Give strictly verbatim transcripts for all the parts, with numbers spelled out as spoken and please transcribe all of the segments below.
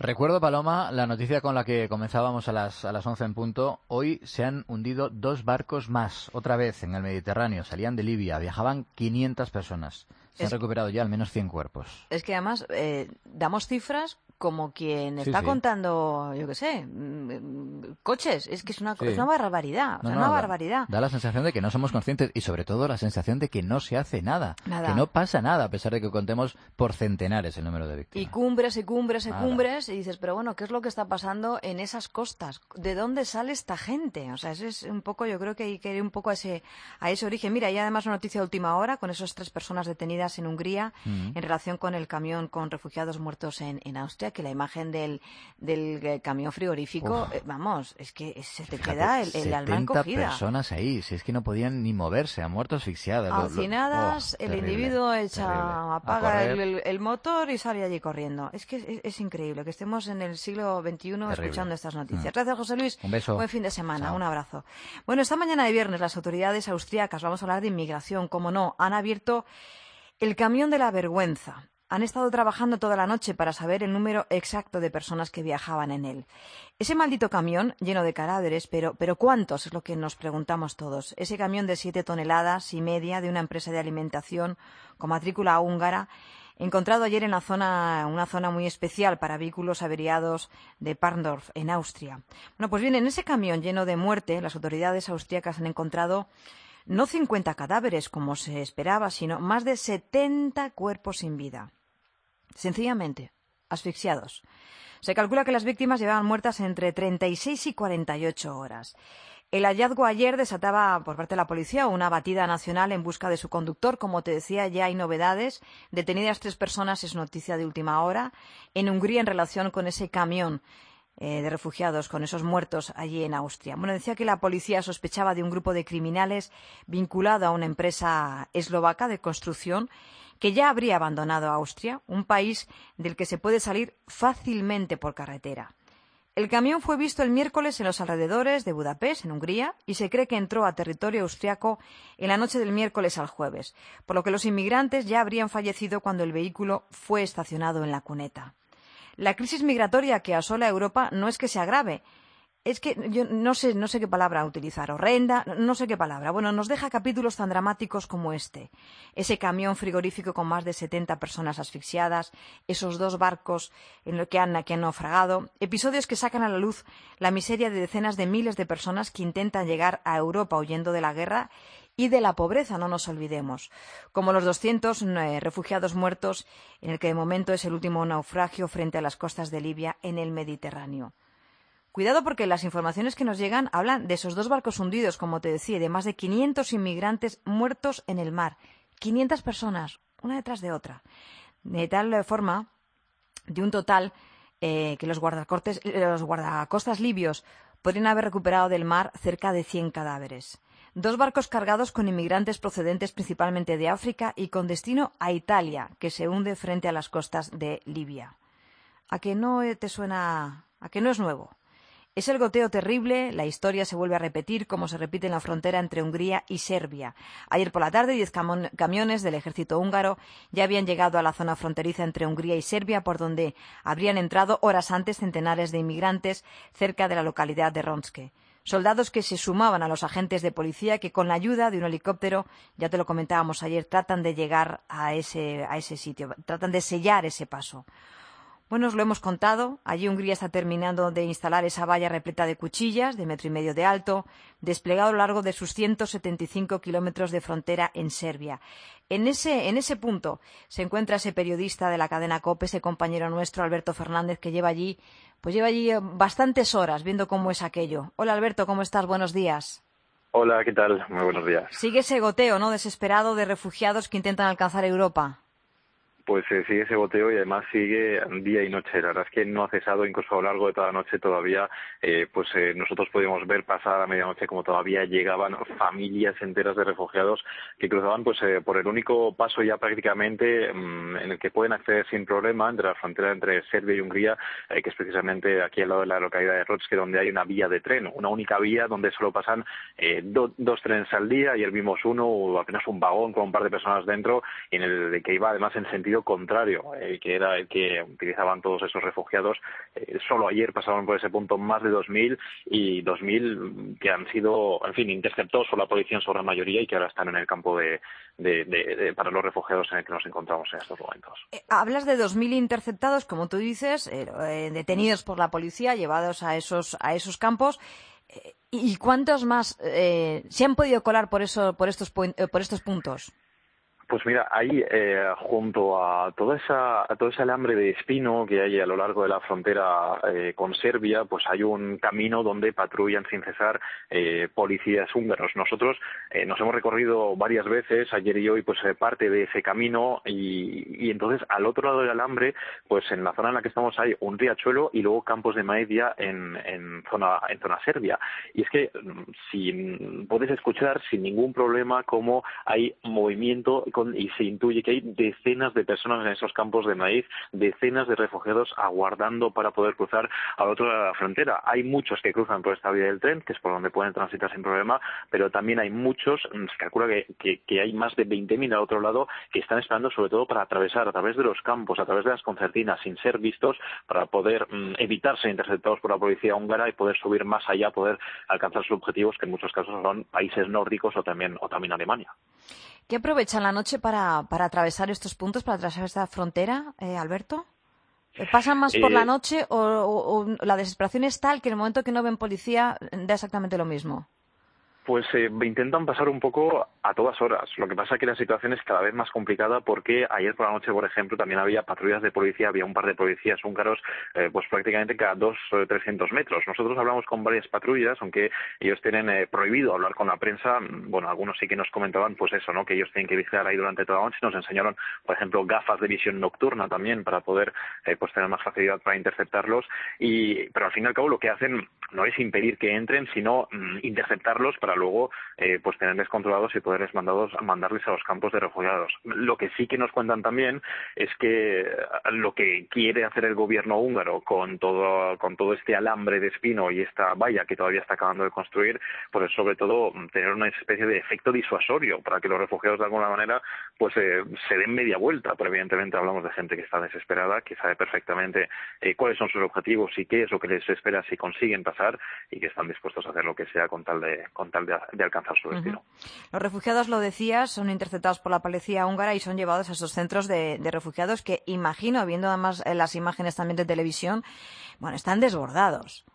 Recuerdo, Paloma, la noticia con la que comenzábamos a las, a las once en punto. Hoy se han hundido dos barcos más, otra vez en el Mediterráneo. Salían de Libia, viajaban quinientas personas. Se Es, han recuperado ya al menos cien cuerpos. es que además eh, damos cifras como quien Sí, está sí. contando, yo qué sé, mm, coches. Es que es una, Sí. es una barbaridad, o No, sea, no, una da, barbaridad. da la sensación de que no somos conscientes y sobre todo la sensación de que no se hace nada, Nada. que no pasa nada a pesar de que contemos por centenares el número de Y víctimas. cumbres y cumbres y Nada. cumbres y dices, pero bueno, ¿qué es lo que está pasando en esas costas? ¿De dónde sale esta gente? O sea, eso es un poco, yo creo que hay que ir un poco a ese, a ese origen. Mira, hay además una noticia de última hora con esas tres personas detenidas en Hungría Mm. en relación con el camión con refugiados muertos en, en Austria, que la imagen del, del eh, camión frigorífico, eh, vamos, es que se te Fíjate, queda el, el alma setenta encogida. personas ahí, si es que no podían ni moverse, han muerto asfixiadas. Lo- lo- Alcinadas, oh, el terrible, individuo terrible. echa, A apaga el, correr. el- el motor y sale allí corriendo. Es que es, es increíble que estemos en el siglo veintiuno Terrible. escuchando estas noticias. Mm. Gracias, José Luis. Un beso. Buen fin de semana. Chao. Un abrazo. Bueno, esta mañana de viernes las autoridades austríacas, vamos a hablar de inmigración, como no, han abierto el camión de la vergüenza. Han estado trabajando toda la noche para saber el número exacto de personas que viajaban en él. Ese maldito camión lleno de cadáveres, pero, pero ¿cuántos? Es lo que nos preguntamos todos. Ese camión de siete toneladas y media de una empresa de alimentación con matrícula húngara, encontrado ayer en la zona, una zona muy especial para vehículos averiados de Parndorf, en Austria. Bueno, pues bien, en ese camión lleno de muerte, las autoridades austríacas han encontrado no cincuenta cadáveres, como se esperaba, sino más de setenta cuerpos sin vida. Sencillamente, asfixiados. Se calcula que las víctimas llevaban muertas entre treinta y seis y cuarenta y ocho horas. El hallazgo ayer desataba por parte de la policía una batida nacional en busca de su conductor. Como te decía, ya hay novedades. Detenidas tres personas, es noticia de última hora. En Hungría, en relación con ese camión eh, de refugiados, con esos muertos allí en Austria. Bueno, decía que la policía sospechaba de un grupo de criminales vinculado a una empresa eslovaca de construcción que ya habría abandonado Austria, un país del que se puede salir fácilmente por carretera. El camión fue visto el miércoles en los alrededores de Budapest, en Hungría, y se cree que entró a territorio austriaco en la noche del miércoles al jueves, por lo que los inmigrantes ya habrían fallecido cuando el vehículo fue estacionado en la cuneta. La crisis migratoria que asola a Europa no es que se agrave, es que yo no sé, no sé qué palabra utilizar, horrenda, no sé qué palabra. Bueno, nos deja capítulos tan dramáticos como este. Ese camión frigorífico con más de setenta personas asfixiadas, esos dos barcos en los que han, que han naufragado, episodios que sacan a la luz la miseria de decenas de miles de personas que intentan llegar a Europa huyendo de la guerra y de la pobreza, no nos olvidemos, como los doscientos eh, refugiados muertos en el que de momento es el último naufragio frente a las costas de Libia en el Mediterráneo. Cuidado porque las informaciones que nos llegan hablan de esos dos barcos hundidos, como te decía, y de más de quinientos inmigrantes muertos en el mar. quinientas personas, una detrás de otra. De tal forma, de un total eh, que los, guardacortes, los guardacostas libios podrían haber recuperado del mar cerca de cien cadáveres. Dos barcos cargados con inmigrantes procedentes principalmente de África y con destino a Italia, que se hunde frente a las costas de Libia. ¿A que no te suena? ¿A que no es nuevo? Es el goteo terrible, la historia se vuelve a repetir como se repite en la frontera entre Hungría y Serbia. Ayer por la tarde, diez camiones del ejército húngaro ya habían llegado a la zona fronteriza entre Hungría y Serbia, por donde habrían entrado horas antes centenares de inmigrantes cerca de la localidad de Ronske. Soldados que se sumaban a los agentes de policía que, con la ayuda de un helicóptero, ya te lo comentábamos ayer, tratan de llegar a ese, a ese sitio, tratan de sellar ese paso. Bueno, os lo hemos contado. Allí Hungría está terminando de instalar esa valla repleta de cuchillas, de metro y medio de alto, desplegado a lo largo de sus ciento setenta y cinco kilómetros de frontera en Serbia. En ese, en ese punto se encuentra ese periodista de la cadena COPE, ese compañero nuestro, Alberto Fernández, que lleva allí, pues lleva allí bastantes horas viendo cómo es aquello. Hola, Alberto, ¿cómo estás? Buenos días. Hola, ¿qué tal? Muy buenos días. Sigue ese goteo, ¿no?, desesperado de refugiados que intentan alcanzar Europa. Pues eh, sigue ese goteo y además sigue día y noche. La verdad es que no ha cesado, incluso a lo largo de toda la noche todavía, eh, pues eh, nosotros podíamos ver pasada la medianoche como todavía llegaban familias enteras de refugiados que cruzaban pues eh, por el único paso ya prácticamente mmm, en el que pueden acceder sin problema entre la frontera entre Serbia y Hungría, eh, que es precisamente aquí al lado de la localidad de Ronske, donde hay una vía de tren, una única vía donde solo pasan eh, do, dos trenes al día. Ayer vimos uno o apenas un vagón con un par de personas dentro, en el que iba además en sentido sentido contrario, eh, que era el que utilizaban todos esos refugiados. Eh, solo ayer pasaron por ese punto más de dos mil y dos mil que han sido, en fin, interceptados por la policía en su gran mayoría y que ahora están en el campo de, de, de, de para los refugiados en el que nos encontramos en estos momentos. Eh, hablas de dos mil interceptados, como tú dices, eh, eh, detenidos por la policía, llevados a esos a esos campos. Eh, ¿Y cuántos más eh, se han podido colar por eso por estos eh, por estos puntos? Pues mira, ahí eh, junto a toda esa a todo ese alambre de espino que hay a lo largo de la frontera eh, con Serbia, pues hay un camino donde patrullan sin cesar eh, policías húngaros. Nosotros eh, nos hemos recorrido varias veces, ayer y hoy, pues eh, parte de ese camino y, y entonces al otro lado del alambre, pues en la zona en la que estamos hay un riachuelo y luego campos de maíz ya en, en zona en zona serbia. Y es que si puedes escuchar sin ningún problema cómo hay movimiento con, y se intuye que hay decenas de personas en esos campos de maíz, decenas de refugiados aguardando para poder cruzar al otro lado de la frontera. Hay muchos que cruzan por esta vía del tren, que es por donde pueden transitar sin problema, pero también hay muchos, se calcula que, que, que hay más de veinte mil al otro lado que están esperando sobre todo para atravesar a través de los campos, a través de las concertinas, sin ser vistos, para poder mm, evitar ser interceptados por la policía húngara y poder subir más allá, poder alcanzar sus objetivos, que en muchos casos son países nórdicos o también, o también Alemania. ¿Qué aprovechan la noche para, para atravesar estos puntos, para atravesar esta frontera, eh, Alberto? ¿Pasan más por Eh, la noche o, o, o la desesperación es tal que en el momento que no ven policía da exactamente lo mismo? Pues eh, intentan pasar un poco a todas horas. Lo que pasa es que la situación es cada vez más complicada porque ayer por la noche, por ejemplo, también había patrullas de policía, había un par de policías húngaros eh, pues prácticamente cada dos o trescientos metros. Nosotros hablamos con varias patrullas, aunque ellos tienen eh, prohibido hablar con la prensa. Bueno, algunos sí que nos comentaban pues eso, ¿no? Que ellos tienen que vigilar ahí durante toda la noche. Nos enseñaron, por ejemplo, gafas de visión nocturna también para poder eh, pues tener más facilidad para interceptarlos. Y pero al fin y al cabo lo que hacen no es impedir que entren, sino mm, interceptarlos para luego eh, pues tenerles controlados y poderles mandados, mandarles a los campos de refugiados. Lo que sí que nos cuentan también es que lo que quiere hacer el gobierno húngaro con todo con todo este alambre de espino y esta valla que todavía está acabando de construir, pues es sobre todo tener una especie de efecto disuasorio para que los refugiados de alguna manera pues eh, se den media vuelta. Pero evidentemente hablamos de gente que está desesperada, que sabe perfectamente eh, cuáles son sus objetivos y qué es lo que les espera si consiguen pasar y que están dispuestos a hacer lo que sea con tal de con tal de, de alcanzar su destino. Uh-huh. Los refugiados, lo decías, son interceptados por la policía húngara y son llevados a esos centros de, de refugiados que, imagino, viendo además las imágenes también de televisión, bueno, están desbordados.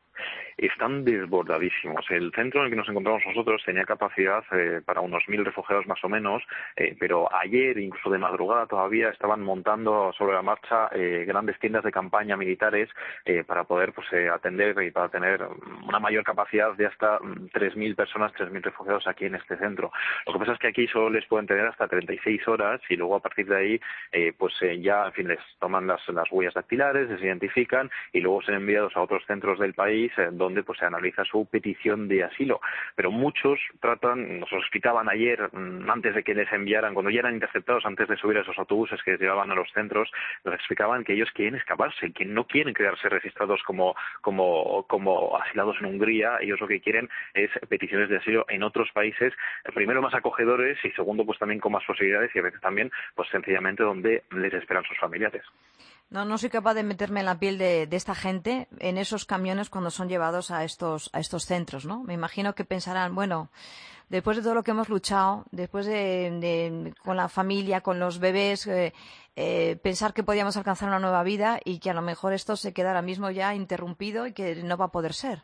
Están desbordadísimos. El centro en el que nos encontramos nosotros tenía capacidad eh, para unos mil refugiados más o menos, eh, pero ayer, incluso de madrugada, todavía estaban montando sobre la marcha eh, grandes tiendas de campaña militares eh, para poder pues eh, atender y para tener una mayor capacidad de hasta tres mil personas, tres mil refugiados aquí en este centro. Lo que pasa es que aquí solo les pueden tener hasta treinta y seis horas y luego a partir de ahí eh, pues eh, ya, en fin, les toman las, las huellas dactilares, les identifican y luego son enviados a otros centros del país eh, donde pues se analiza su petición de asilo. Pero muchos tratan, nos lo explicaban ayer, antes de que les enviaran, cuando ya eran interceptados, antes de subir a esos autobuses que les llevaban a los centros, nos explicaban que ellos quieren escaparse, que no quieren quedarse registrados como, como, como asilados en Hungría. Ellos lo que quieren es peticiones de asilo en otros países, primero más acogedores y segundo pues también con más posibilidades y a veces también pues sencillamente donde les esperan sus familiares. No, no soy capaz de meterme en la piel de, de esta gente en esos camiones cuando son llevados a estos, a estos centros, ¿no? Me imagino que pensarán, bueno, después de todo lo que hemos luchado, después de, de con la familia, con los bebés, eh, eh, pensar que podíamos alcanzar una nueva vida y que a lo mejor esto se queda ahora mismo ya interrumpido y que no va a poder ser.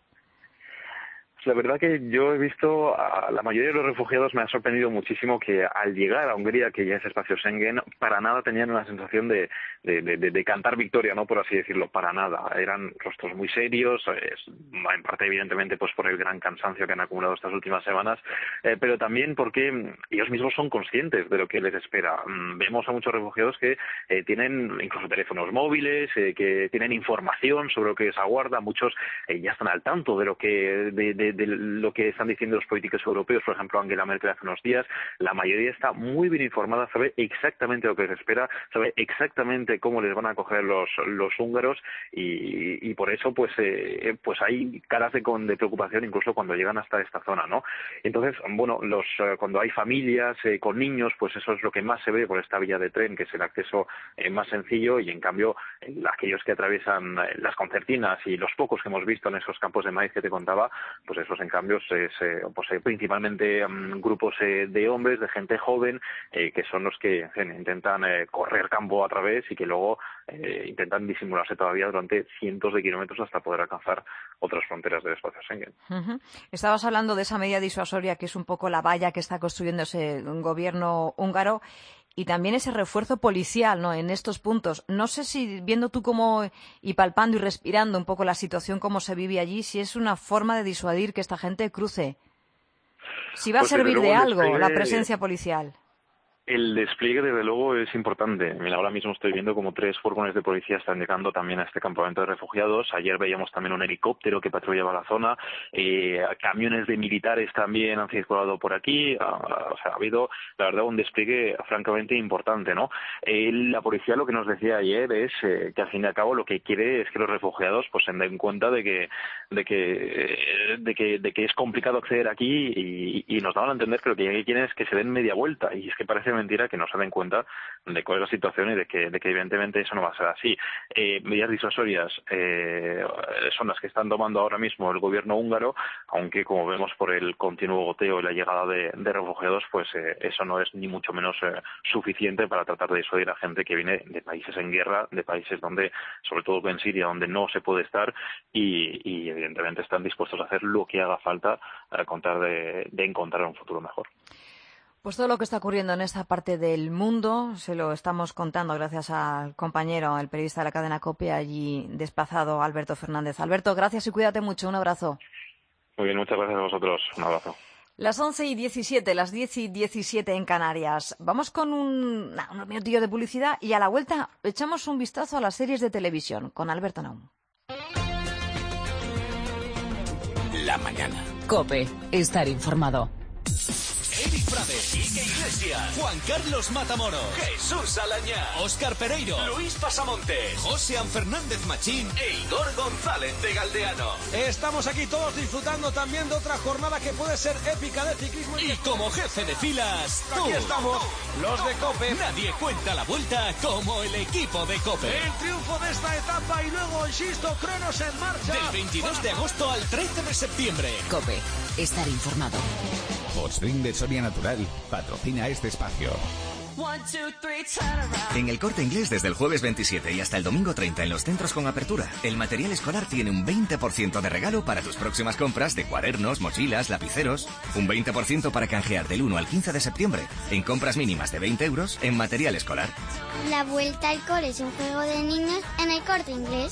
La verdad que yo he visto a la mayoría de los refugiados, me ha sorprendido muchísimo que al llegar a Hungría, que ya es espacio Schengen, para nada tenían una sensación de, de, de, de cantar victoria, no por así decirlo, para nada. Eran rostros muy serios, es, en parte evidentemente pues por el gran cansancio que han acumulado estas últimas semanas, eh, pero también porque ellos mismos son conscientes de lo que les espera. Vemos a muchos refugiados que eh, tienen incluso teléfonos móviles, eh, que tienen información sobre lo que les aguarda, muchos eh, ya están al tanto de lo que de, de de lo que están diciendo los políticos europeos, por ejemplo Angela Merkel hace unos días. La mayoría está muy bien informada, sabe exactamente lo que se espera, sabe exactamente cómo les van a acoger los, los húngaros y, y por eso pues eh, pues hay caras de, con, de preocupación incluso cuando llegan hasta esta zona, ¿no? Entonces, bueno, los eh, cuando hay familias eh, con niños, pues eso es lo que más se ve por esta vía de tren, que es el acceso eh, más sencillo, y en cambio eh, aquellos que atraviesan eh, las concertinas y los pocos que hemos visto en esos campos de maíz que te contaba, pues esos en cambio es eh, pues, eh, principalmente um, grupos eh, de hombres, de gente joven, eh, que son los que eh, intentan eh, correr campo a través y que luego eh, intentan disimularse todavía durante cientos de kilómetros hasta poder alcanzar otras fronteras del espacio Schengen. Uh-huh. Estabas hablando de esa medida disuasoria que es un poco la valla que está construyendo ese gobierno húngaro y también ese refuerzo policial, ¿no?, en estos puntos. No sé si, viendo tú cómo y palpando y respirando un poco la situación, cómo se vive allí, si es una forma de disuadir que esta gente cruce. Si va Pues a servir de algo despliegue... la presencia policial. El despliegue, desde luego, es importante. Mira, ahora mismo estoy viendo como tres furgones de policía están llegando también a este campamento de refugiados. Ayer veíamos también un helicóptero que patrullaba la zona. Eh, camiones de militares también han circulado por aquí. Ah, o sea, ha habido, la verdad, un despliegue francamente importante, ¿no? Eh, la policía lo que nos decía ayer es eh, que, al fin y al cabo, lo que quiere es que los refugiados pues se den cuenta de que de que de que de que es complicado acceder aquí y, y nos daban a entender que lo que quieren es que se den media vuelta. Y es que parece mentira que no se den cuenta de cuál es la situación y de que, de que evidentemente eso no va a ser así. Eh, medidas disuasorias eh, son las que están tomando ahora mismo el gobierno húngaro, aunque como vemos por el continuo goteo y la llegada de, de refugiados, pues eh, eso no es ni mucho menos eh, suficiente para tratar de disuadir a gente que viene de países en guerra, de países donde, sobre todo en Siria, donde no se puede estar y, y evidentemente están dispuestos a hacer lo que haga falta para contar de, de encontrar un futuro mejor. Pues todo lo que está ocurriendo en esta parte del mundo se lo estamos contando gracias al compañero, el periodista de la cadena COPE, allí desplazado, Alberto Fernández. Alberto, gracias y cuídate mucho. Un abrazo. Muy bien, muchas gracias a vosotros. Un abrazo. Las once y diecisiete, las diez y diecisiete en Canarias. Vamos con un, nah, unos minutillos de publicidad y a la vuelta echamos un vistazo a las series de televisión con Alberto Naum. La mañana. COPE. Estar informado. Eric Prades, Quique Iglesias, Juan Carlos Matamoros, Jesús Alañá, Óscar Pereiro, Luis Pasamontes, José Fernández Machín e Igor González de Galdeano. Estamos aquí todos disfrutando también de otra jornada que puede ser épica de ciclismo. Y como jefe de filas, tú. Aquí estamos, los de COPE. Nadie cuenta la vuelta como el equipo de COPE. El triunfo de esta etapa y luego, insisto, Cronos en marcha. Del veintidós de agosto al trece de septiembre. COPE. Estar informado. Postring de Soria Natural patrocina este espacio. En el Corte Inglés desde el jueves veintisiete y hasta el domingo treinta en los centros con apertura, el material escolar tiene un veinte por ciento de regalo para tus próximas compras de cuadernos, mochilas, lapiceros, un veinte por ciento para canjear del uno al quince de septiembre en compras mínimas de veinte euros en material escolar. La vuelta al cole es un juego de niños en el Corte Inglés.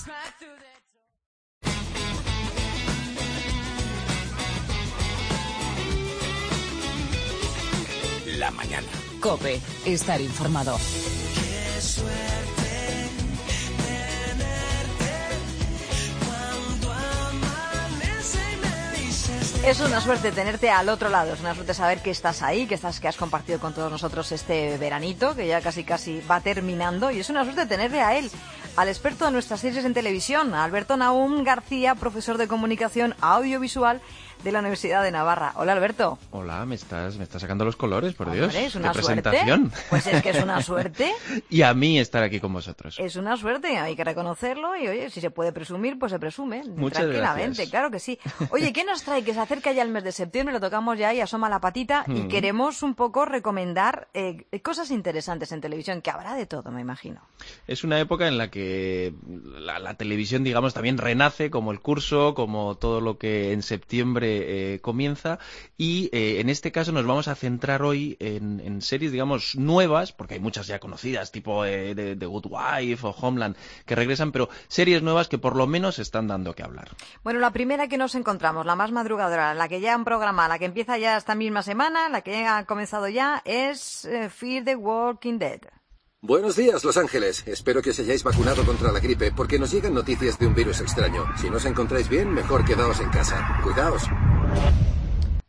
La mañana. COPE. Estar informado. Qué suerte tenerte cuando amanece y me dices... Es una suerte tenerte al otro lado, es una suerte saber que estás ahí, que estás, que has compartido con todos nosotros este veranito, que ya casi casi va terminando, y es una suerte tenerle a él, al experto de nuestras series en televisión, a Alberto Naum García, profesor de comunicación audiovisual de la Universidad de Navarra. Hola, Alberto. Hola, me estás, me estás sacando los colores, por Hombre, Dios. es una ¡Qué suerte. presentación! Pues es que es una suerte. Y a mí estar aquí con vosotros. Es una suerte, hay que reconocerlo y, oye, si se puede presumir, pues se presume. Muchas tranquilamente, gracias. Claro que sí. Oye, ¿qué nos trae? Que se acerca ya el mes de septiembre, lo tocamos ya y asoma la patita y Mm. queremos un poco recomendar eh, cosas interesantes en televisión, que habrá de todo, me imagino. Es una época en la que la, la televisión, digamos, también renace, como el curso, como todo lo que en septiembre eh, comienza. Y eh, en este caso nos vamos a centrar hoy en, en series, digamos, nuevas, porque hay muchas ya conocidas, tipo eh, de, de Good Wife o Homeland, que regresan, pero series nuevas que por lo menos están dando que hablar. Bueno, la primera que nos encontramos, la más madrugadora, la que ya han programado, la que empieza ya esta misma semana, la que ha comenzado ya, es eh, Fear the Walking Dead. Buenos días, Los Ángeles. Espero que os hayáis vacunado contra la gripe, porque nos llegan noticias de un virus extraño. Si no os encontráis bien, mejor quedaos en casa. Cuidaos.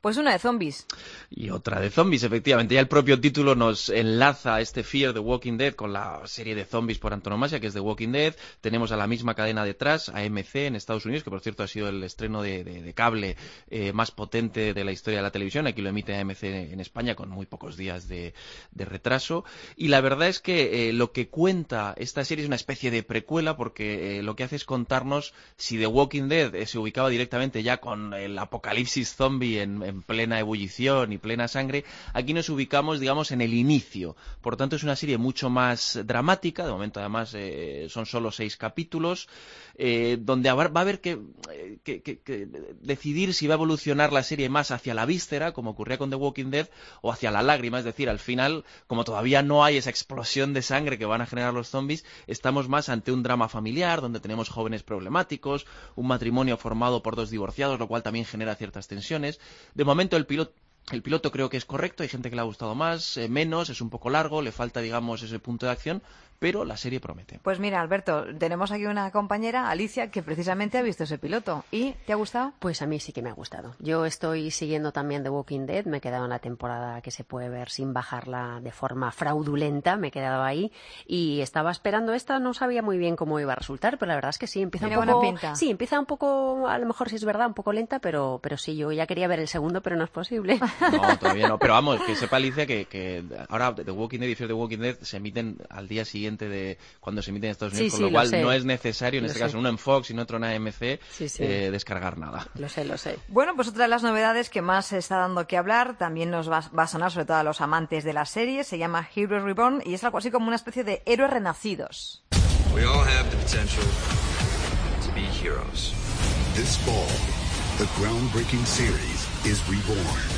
Pues una de zombies. Y otra de zombies, efectivamente. Ya el propio título nos enlaza a este Fear the Walking Dead con la serie de zombies por antonomasia, que es The Walking Dead. Tenemos a la misma cadena detrás, A M C en Estados Unidos, que por cierto ha sido el estreno de, de, de cable eh, más potente de la historia de la televisión. Aquí lo emite A M C en España con muy pocos días de, de retraso. Y la verdad es que eh, lo que cuenta esta serie es una especie de precuela, porque eh, lo que hace es contarnos si The Walking Dead eh, se ubicaba directamente ya con el apocalipsis zombie en, en plena ebullición y plena sangre. Aquí nos ubicamos, digamos, en el inicio. Por tanto, es una serie mucho más dramática. De momento, además, eh, son solo seis capítulos, eh, donde va a haber que, que, que, que decidir si va a evolucionar la serie más hacia la víscera, como ocurría con The Walking Dead, o hacia la lágrima. Es decir, al final, como todavía no hay esa explosión de sangre que van a generar los zombies, estamos más ante un drama familiar, donde tenemos jóvenes problemáticos, un matrimonio formado por dos divorciados, lo cual también genera ciertas tensiones. De momento, el piloto El piloto creo que es correcto, hay gente que le ha gustado más, eh, menos, es un poco largo, le falta, digamos, ese punto de acción, pero la serie promete. Pues mira, Alberto, tenemos aquí una compañera, Alicia, que precisamente ha visto ese piloto. ¿Y te ha gustado? Pues a mí sí que me ha gustado. Yo estoy siguiendo también The Walking Dead, me he quedado en la temporada que se puede ver sin bajarla de forma fraudulenta, me he quedado ahí y estaba esperando esta, no sabía muy bien cómo iba a resultar, pero la verdad es que sí, empieza Tiene un poco... buena pinta. Sí, empieza un poco, a lo mejor si es verdad, un poco lenta, pero, pero sí, yo ya quería ver el segundo, pero no es posible. No, todavía no, pero vamos, que sepa Alicia que, que ahora The Walking Dead y Fear the Walking Dead se emiten al día siguiente de cuando se emiten en Estados Unidos, Sí, con lo sí, cual lo sé. no es necesario, en Lo este sé. caso, uno en Fox y en otro en A M C, Sí, sí. eh, descargar nada. Lo sé, lo sé. Bueno, pues otra de las novedades que más se está dando que hablar, también nos va, va a sonar sobre todo a los amantes de la serie, se llama Heroes Reborn y es algo así como una especie de héroes renacidos. We all have the potential to be heroes. This fall, the groundbreaking series is reborn.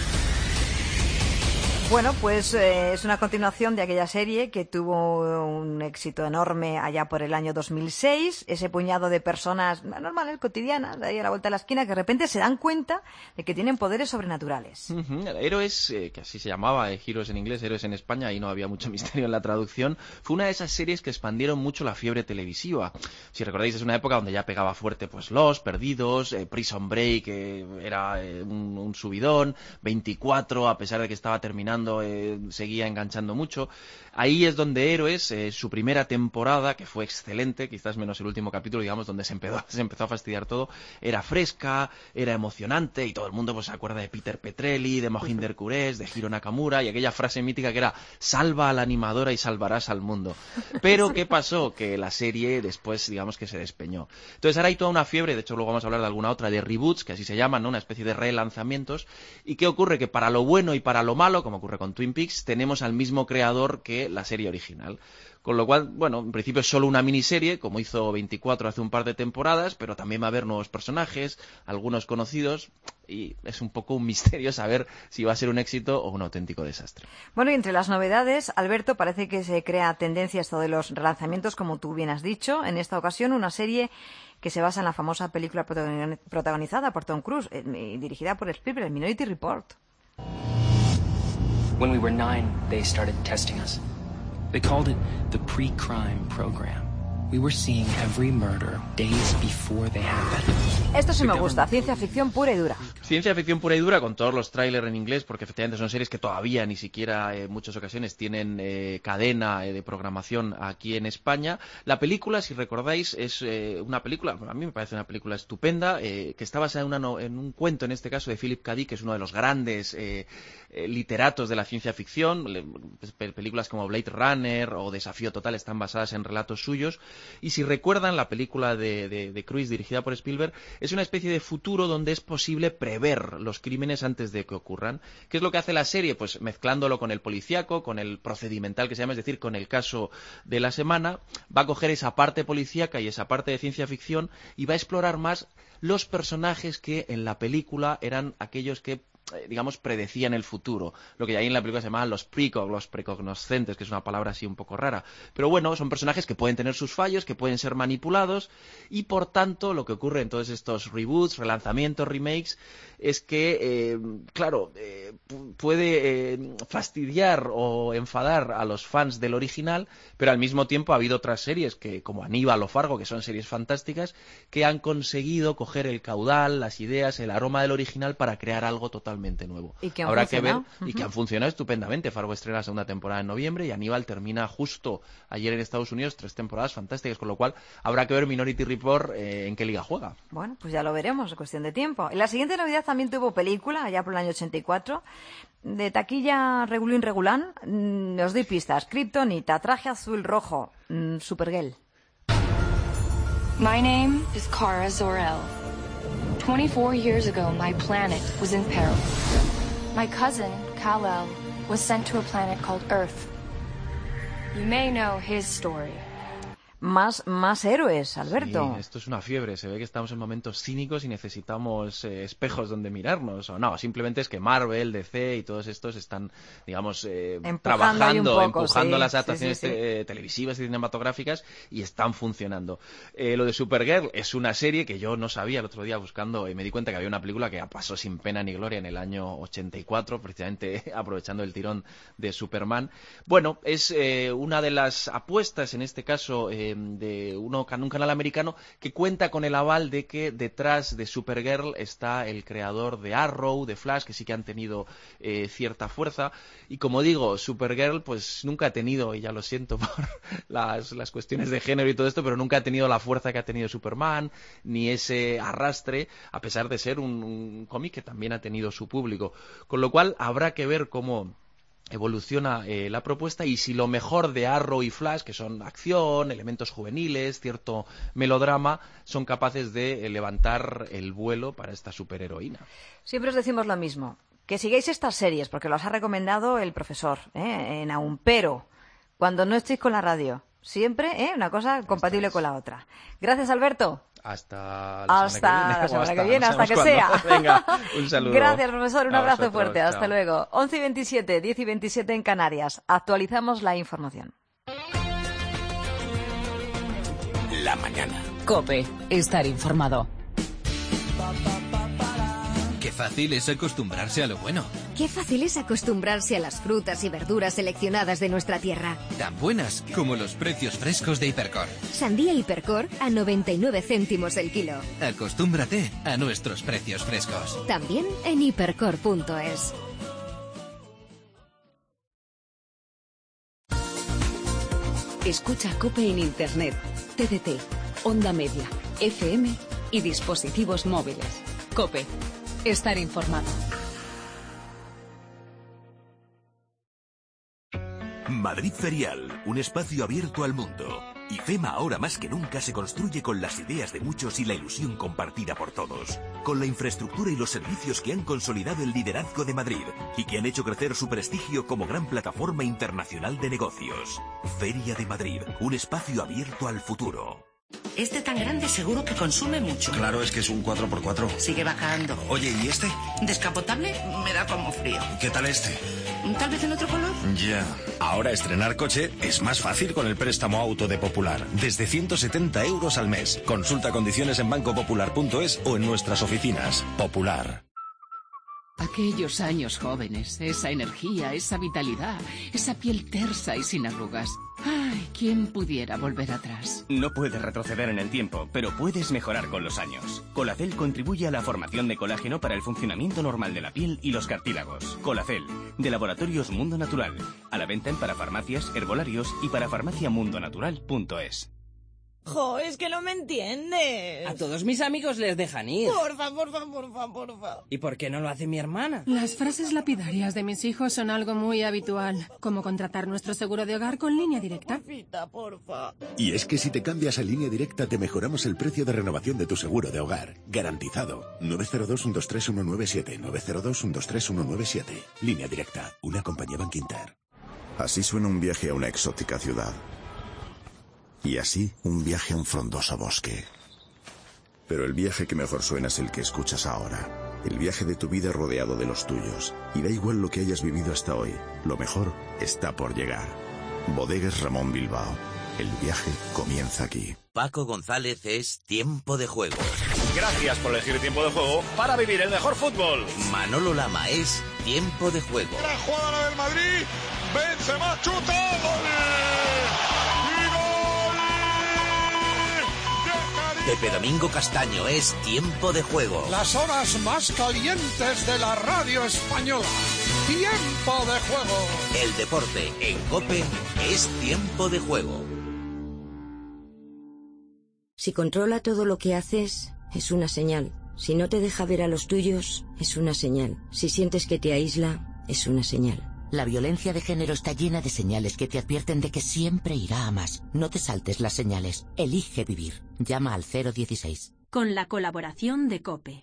Bueno, pues eh, es una continuación de aquella serie que tuvo un éxito enorme allá por el año dos mil seis. Ese puñado de personas normales, cotidianas, de ahí a la vuelta de la esquina, que de repente se dan cuenta de que tienen poderes sobrenaturales. Uh-huh. Héroes, eh, que así se llamaba, eh, Heroes en inglés, Héroes en España, ahí no había mucho misterio en la traducción. Fue una de esas series que expandieron mucho la fiebre televisiva. Si recordáis, es una época donde ya pegaba fuerte pues Los Perdidos, eh, Prison Break, que eh, era eh, un, un subidón, veinticuatro, a pesar de que estaba terminando, eh, seguía enganchando mucho. Ahí es donde Héroes, eh, su primera temporada, que fue excelente, quizás menos el último capítulo, digamos, donde se empezó, se empezó a fastidiar todo, era fresca, era emocionante, y todo el mundo pues se acuerda de Peter Petrelli, de Mohinder Kurez, de Hiro Nakamura, y aquella frase mítica que era salva a la animadora y salvarás al mundo. Pero ¿qué pasó? Que la serie después, digamos, que se despeñó. Entonces ahora hay toda una fiebre, de hecho luego vamos a hablar de alguna otra, de reboots, que así se llaman, ¿no? Una especie de relanzamientos. ¿Y qué ocurre? Que para lo bueno y para lo malo, como ocurre con Twin Peaks, tenemos al mismo creador que la serie original. Con lo cual, bueno, en principio es solo una miniserie, como hizo veinticuatro hace un par de temporadas, pero también va a haber nuevos personajes, algunos conocidos, y es un poco un misterio saber si va a ser un éxito o un auténtico desastre. Bueno, y entre las novedades, Alberto, parece que se crea tendencia esto de los relanzamientos, como tú bien has dicho. En esta ocasión, una serie que se basa en la famosa película protagonizada por Tom Cruise y dirigida por Spielberg, el Minority Report. When we were nine, they started testing us. They called it the pre-crime program. We were seeing every murder days before they happened. Esto sí me gusta, ciencia ficción pura y dura. Ciencia ficción pura y dura, con todos los trailers en inglés, porque efectivamente son series que todavía ni siquiera en muchas ocasiones tienen eh, cadena eh, de programación aquí en España. La película, si recordáis, es eh, una película, a mí me parece una película estupenda, eh, que está basada en, una no, en un cuento, en este caso, de Philip K. Dick, que es uno de los grandes eh, eh, literatos de la ciencia ficción. Le, películas como Blade Runner o Desafío Total están basadas en relatos suyos. Y si recuerdan, la película de, de, de Cruise, dirigida por Spielberg, es una especie de futuro donde es posible prever los crímenes antes de que ocurran. ¿Qué es lo que hace la serie? Pues mezclándolo con el policíaco, con el procedimental que se llama, es decir, con el caso de la semana, va a coger esa parte policíaca y esa parte de ciencia ficción y va a explorar más los personajes que en la película eran aquellos que, digamos, predecían el futuro. Lo que ahí en la película se llamaban los precog, los precognoscentes, que es una palabra así un poco rara. Pero bueno, son personajes que pueden tener sus fallos, que pueden ser manipulados, y por tanto lo que ocurre en todos estos reboots, relanzamientos, remakes, es que, eh, claro, eh, puede eh, fastidiar o enfadar a los fans del original, pero al mismo tiempo ha habido otras series, que como Aníbal o Fargo, que son series fantásticas, que han conseguido coger el caudal, las ideas, el aroma del original para crear algo totalmente totalmente nuevo. Y que han Habrá que ver, funcionado. y que han funcionado estupendamente. Fargo estrena la segunda temporada en noviembre y Aníbal termina justo ayer en Estados Unidos, tres temporadas fantásticas, con lo cual habrá que ver Minority Report eh, en qué liga juega. Bueno, pues ya lo veremos, es cuestión de tiempo. La siguiente novedad también tuvo película, allá por el año ochenta y cuatro, de taquilla regulín regulán. Mm, os doy pistas: Kryptonita, traje azul rojo, mm, Supergirl. My name is Kara Zor-El. twenty-four years ago, my planet was in peril. My cousin, Kal-El, was sent to a planet called Earth. You may know his story. Más, más héroes, Alberto. Sí, esto es una fiebre. Se ve que estamos en momentos cínicos y necesitamos eh, espejos donde mirarnos. O no, simplemente es que Marvel, D C y todos estos están, digamos, eh, trabajando, poco, empujando sí, las adaptaciones sí, sí, sí. Te televisivas y cinematográficas y están funcionando. Eh, lo de Supergirl es una serie que yo no sabía el otro día buscando y me di cuenta que había una película que pasó sin pena ni gloria en el año ochenta y cuatro, precisamente aprovechando el tirón de Superman. Bueno, es eh, una de las apuestas, en este caso, eh, de uno, un canal americano que cuenta con el aval de que detrás de Supergirl está el creador de Arrow, de Flash, que sí que han tenido eh, cierta fuerza. Y como digo, Supergirl pues nunca ha tenido, y ya lo siento por las, las cuestiones de género y todo esto, pero nunca ha tenido la fuerza que ha tenido Superman, ni ese arrastre, a pesar de ser un, un cómic que también ha tenido su público. Con lo cual habrá que ver cómo evoluciona eh, la propuesta y si lo mejor de Arrow y Flash, que son acción, elementos juveniles, cierto melodrama, son capaces de eh, levantar el vuelo para esta superheroína. Siempre os decimos lo mismo, que sigáis estas series, porque los ha recomendado el profesor, ¿eh? en aún, pero cuando no estéis con la radio, siempre ¿eh? una cosa compatible con la otra. Gracias, Alberto. Hasta la hasta semana que viene, hasta, hasta que cuándo. sea. Venga, un saludo. Gracias, profesor. Un a abrazo vosotros. fuerte. Chao. Hasta luego. once y veintisiete, diez y veintisiete en Canarias. Actualizamos la información. La mañana. COPE. Estar informado. Qué fácil es acostumbrarse a lo bueno. Qué fácil es acostumbrarse a las frutas y verduras seleccionadas de nuestra tierra. Tan buenas como los precios frescos de Hipercor. Sandía Hipercor a noventa y nueve céntimos el kilo. Acostúmbrate a nuestros precios frescos. También en hipercor punto es. Escucha COPE en Internet, T D T, Onda Media, F M y dispositivos móviles. COPE. Estar informado. Madrid Ferial, un espacio abierto al mundo. IFEMA ahora más que nunca se construye con las ideas de muchos y la ilusión compartida por todos. Con la infraestructura y los servicios que han consolidado el liderazgo de Madrid y que han hecho crecer su prestigio como gran plataforma internacional de negocios. Feria de Madrid, un espacio abierto al futuro. Este tan grande seguro que consume mucho. Claro, es que es un cuatro por cuatro. Sigue bajando. Oye, ¿y este? Descapotable me da como frío. ¿Qué tal este? ¿Tal vez en otro color? Ya. Ahora estrenar coche es más fácil con el préstamo auto de Popular. Desde ciento setenta euros al mes. Consulta condiciones en banco popular punto es o en nuestras oficinas. Popular. Aquellos años jóvenes, esa energía, esa vitalidad, esa piel tersa y sin arrugas. Ay, ¿quién pudiera volver atrás? No puedes retroceder en el tiempo, pero puedes mejorar con los años. Colacel contribuye a la formación de colágeno para el funcionamiento normal de la piel y los cartílagos. Colacel, de Laboratorios Mundo Natural. A la venta en parafarmacias, herbolarios y para farmacia mundo natural punto es. Jo, es que no me entiendes. A todos mis amigos les dejan ir. Porfa, porfa, porfa, porfa. ¿Y por qué no lo hace mi hermana? Las frases lapidarias de mis hijos son algo muy habitual, como contratar nuestro seguro de hogar con Línea Directa. Porfita, porfa. Y es que si te cambias a Línea Directa te mejoramos el precio de renovación de tu seguro de hogar. Garantizado. nueve cero dos, uno dos tres, uno nueve siete. nueve cero dos, uno dos tres, uno nueve siete. Línea Directa. Una compañía Bankinter. Así suena un viaje a una exótica ciudad. Y así, un viaje a un frondoso bosque. Pero el viaje que mejor suena es el que escuchas ahora. El viaje de tu vida rodeado de los tuyos. Y da igual lo que hayas vivido hasta hoy. Lo mejor está por llegar. Bodegas Ramón Bilbao. El viaje comienza aquí. Paco González es Tiempo de Juego. Gracias por elegir Tiempo de Juego para vivir el mejor fútbol. Manolo Lama es Tiempo de Juego. La jugada del Madrid. Benzema chuta. ¡Gol! Pepe Domingo Castaño, es Tiempo de Juego. Las horas más calientes de la radio española. Tiempo de Juego. El deporte en COPE es Tiempo de Juego. Si controla todo lo que haces, es una señal. Si no te deja ver a los tuyos, es una señal. Si sientes que te aísla, es una señal. La violencia de género está llena de señales que te advierten de que siempre irá a más. No te saltes las señales. Elige vivir. Llama al cero dieciséis. Con la colaboración de COPE.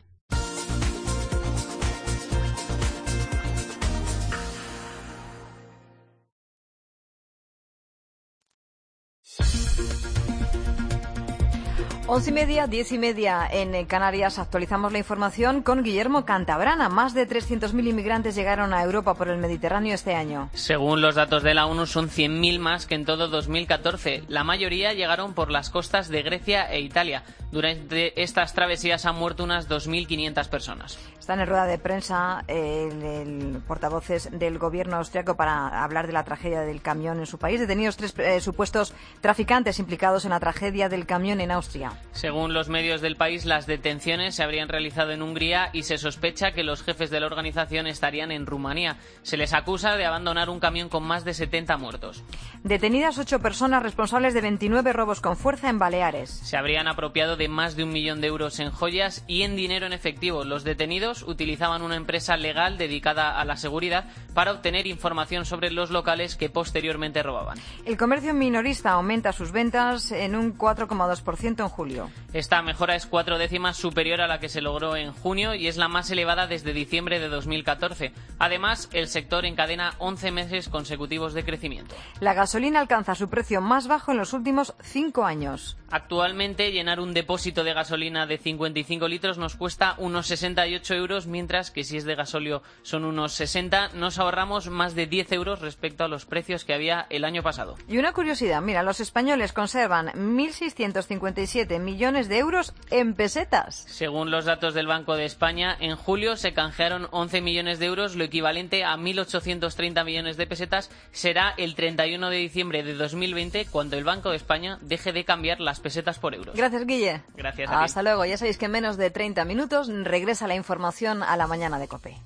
Once y media, diez y media en Canarias. Actualizamos la información con Guillermo Cantabrana. Más de trescientos mil inmigrantes llegaron a Europa por el Mediterráneo este año. Según los datos de la ONU, son cien mil más que en todo dos mil catorce. La mayoría llegaron por las costas de Grecia e Italia. Durante estas travesías han muerto unas dos mil quinientas personas. Están en rueda de prensa el, el portavoces del gobierno austriaco para hablar de la tragedia del camión en su país. Detenidos tres eh, supuestos traficantes implicados en la tragedia del camión en Austria. Según los medios del país, las detenciones se habrían realizado en Hungría y se sospecha que los jefes de la organización estarían en Rumanía. Se les acusa de abandonar un camión con más de setenta muertos. Detenidas ocho personas responsables de veintinueve robos con fuerza en Baleares. Se habrían apropiado de más de un millón de euros en joyas y en dinero en efectivo. Los detenidos utilizaban una empresa legal dedicada a la seguridad para obtener información sobre los locales que posteriormente robaban. El comercio minorista aumenta sus ventas en un cuatro coma dos por ciento en julio. Esta mejora es cuatro décimas superior a la que se logró en junio y es la más elevada desde diciembre de dos mil catorce. Además, el sector encadena once meses consecutivos de crecimiento. La gasolina alcanza su precio más bajo en los últimos cinco años. Actualmente, llenar un depósito de gasolina de cincuenta y cinco litros nos cuesta unos sesenta y ocho euros, mientras que si es de gasóleo son unos sesenta. Nos ahorramos más de diez euros respecto a los precios que había el año pasado. Y una curiosidad, mira, los españoles conservan mil seiscientos cincuenta y siete millones de euros en pesetas. Según los datos del Banco de España, en julio se canjearon once millones de euros, lo equivalente a mil ochocientos treinta millones de pesetas. Será el treinta y uno de diciembre de dos mil veinte cuando el Banco de España deje de cambiar las pesetas por euros. Gracias, Guille. Gracias a ti. Hasta luego. Ya sabéis que en menos de treinta minutos regresa la información a la mañana de COPE.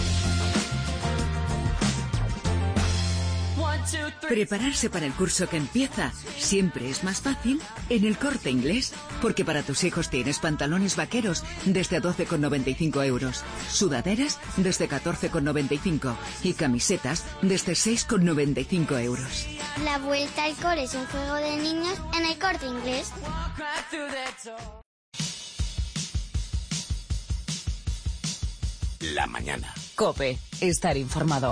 Prepararse para el curso que empieza siempre es más fácil en El Corte Inglés, porque para tus hijos tienes pantalones vaqueros desde doce con noventa y cinco euros, sudaderas desde catorce con noventa y cinco y camisetas desde seis con noventa y cinco euros. La vuelta al cole es un juego de niños en El Corte Inglés. La mañana. COPE, estar informado.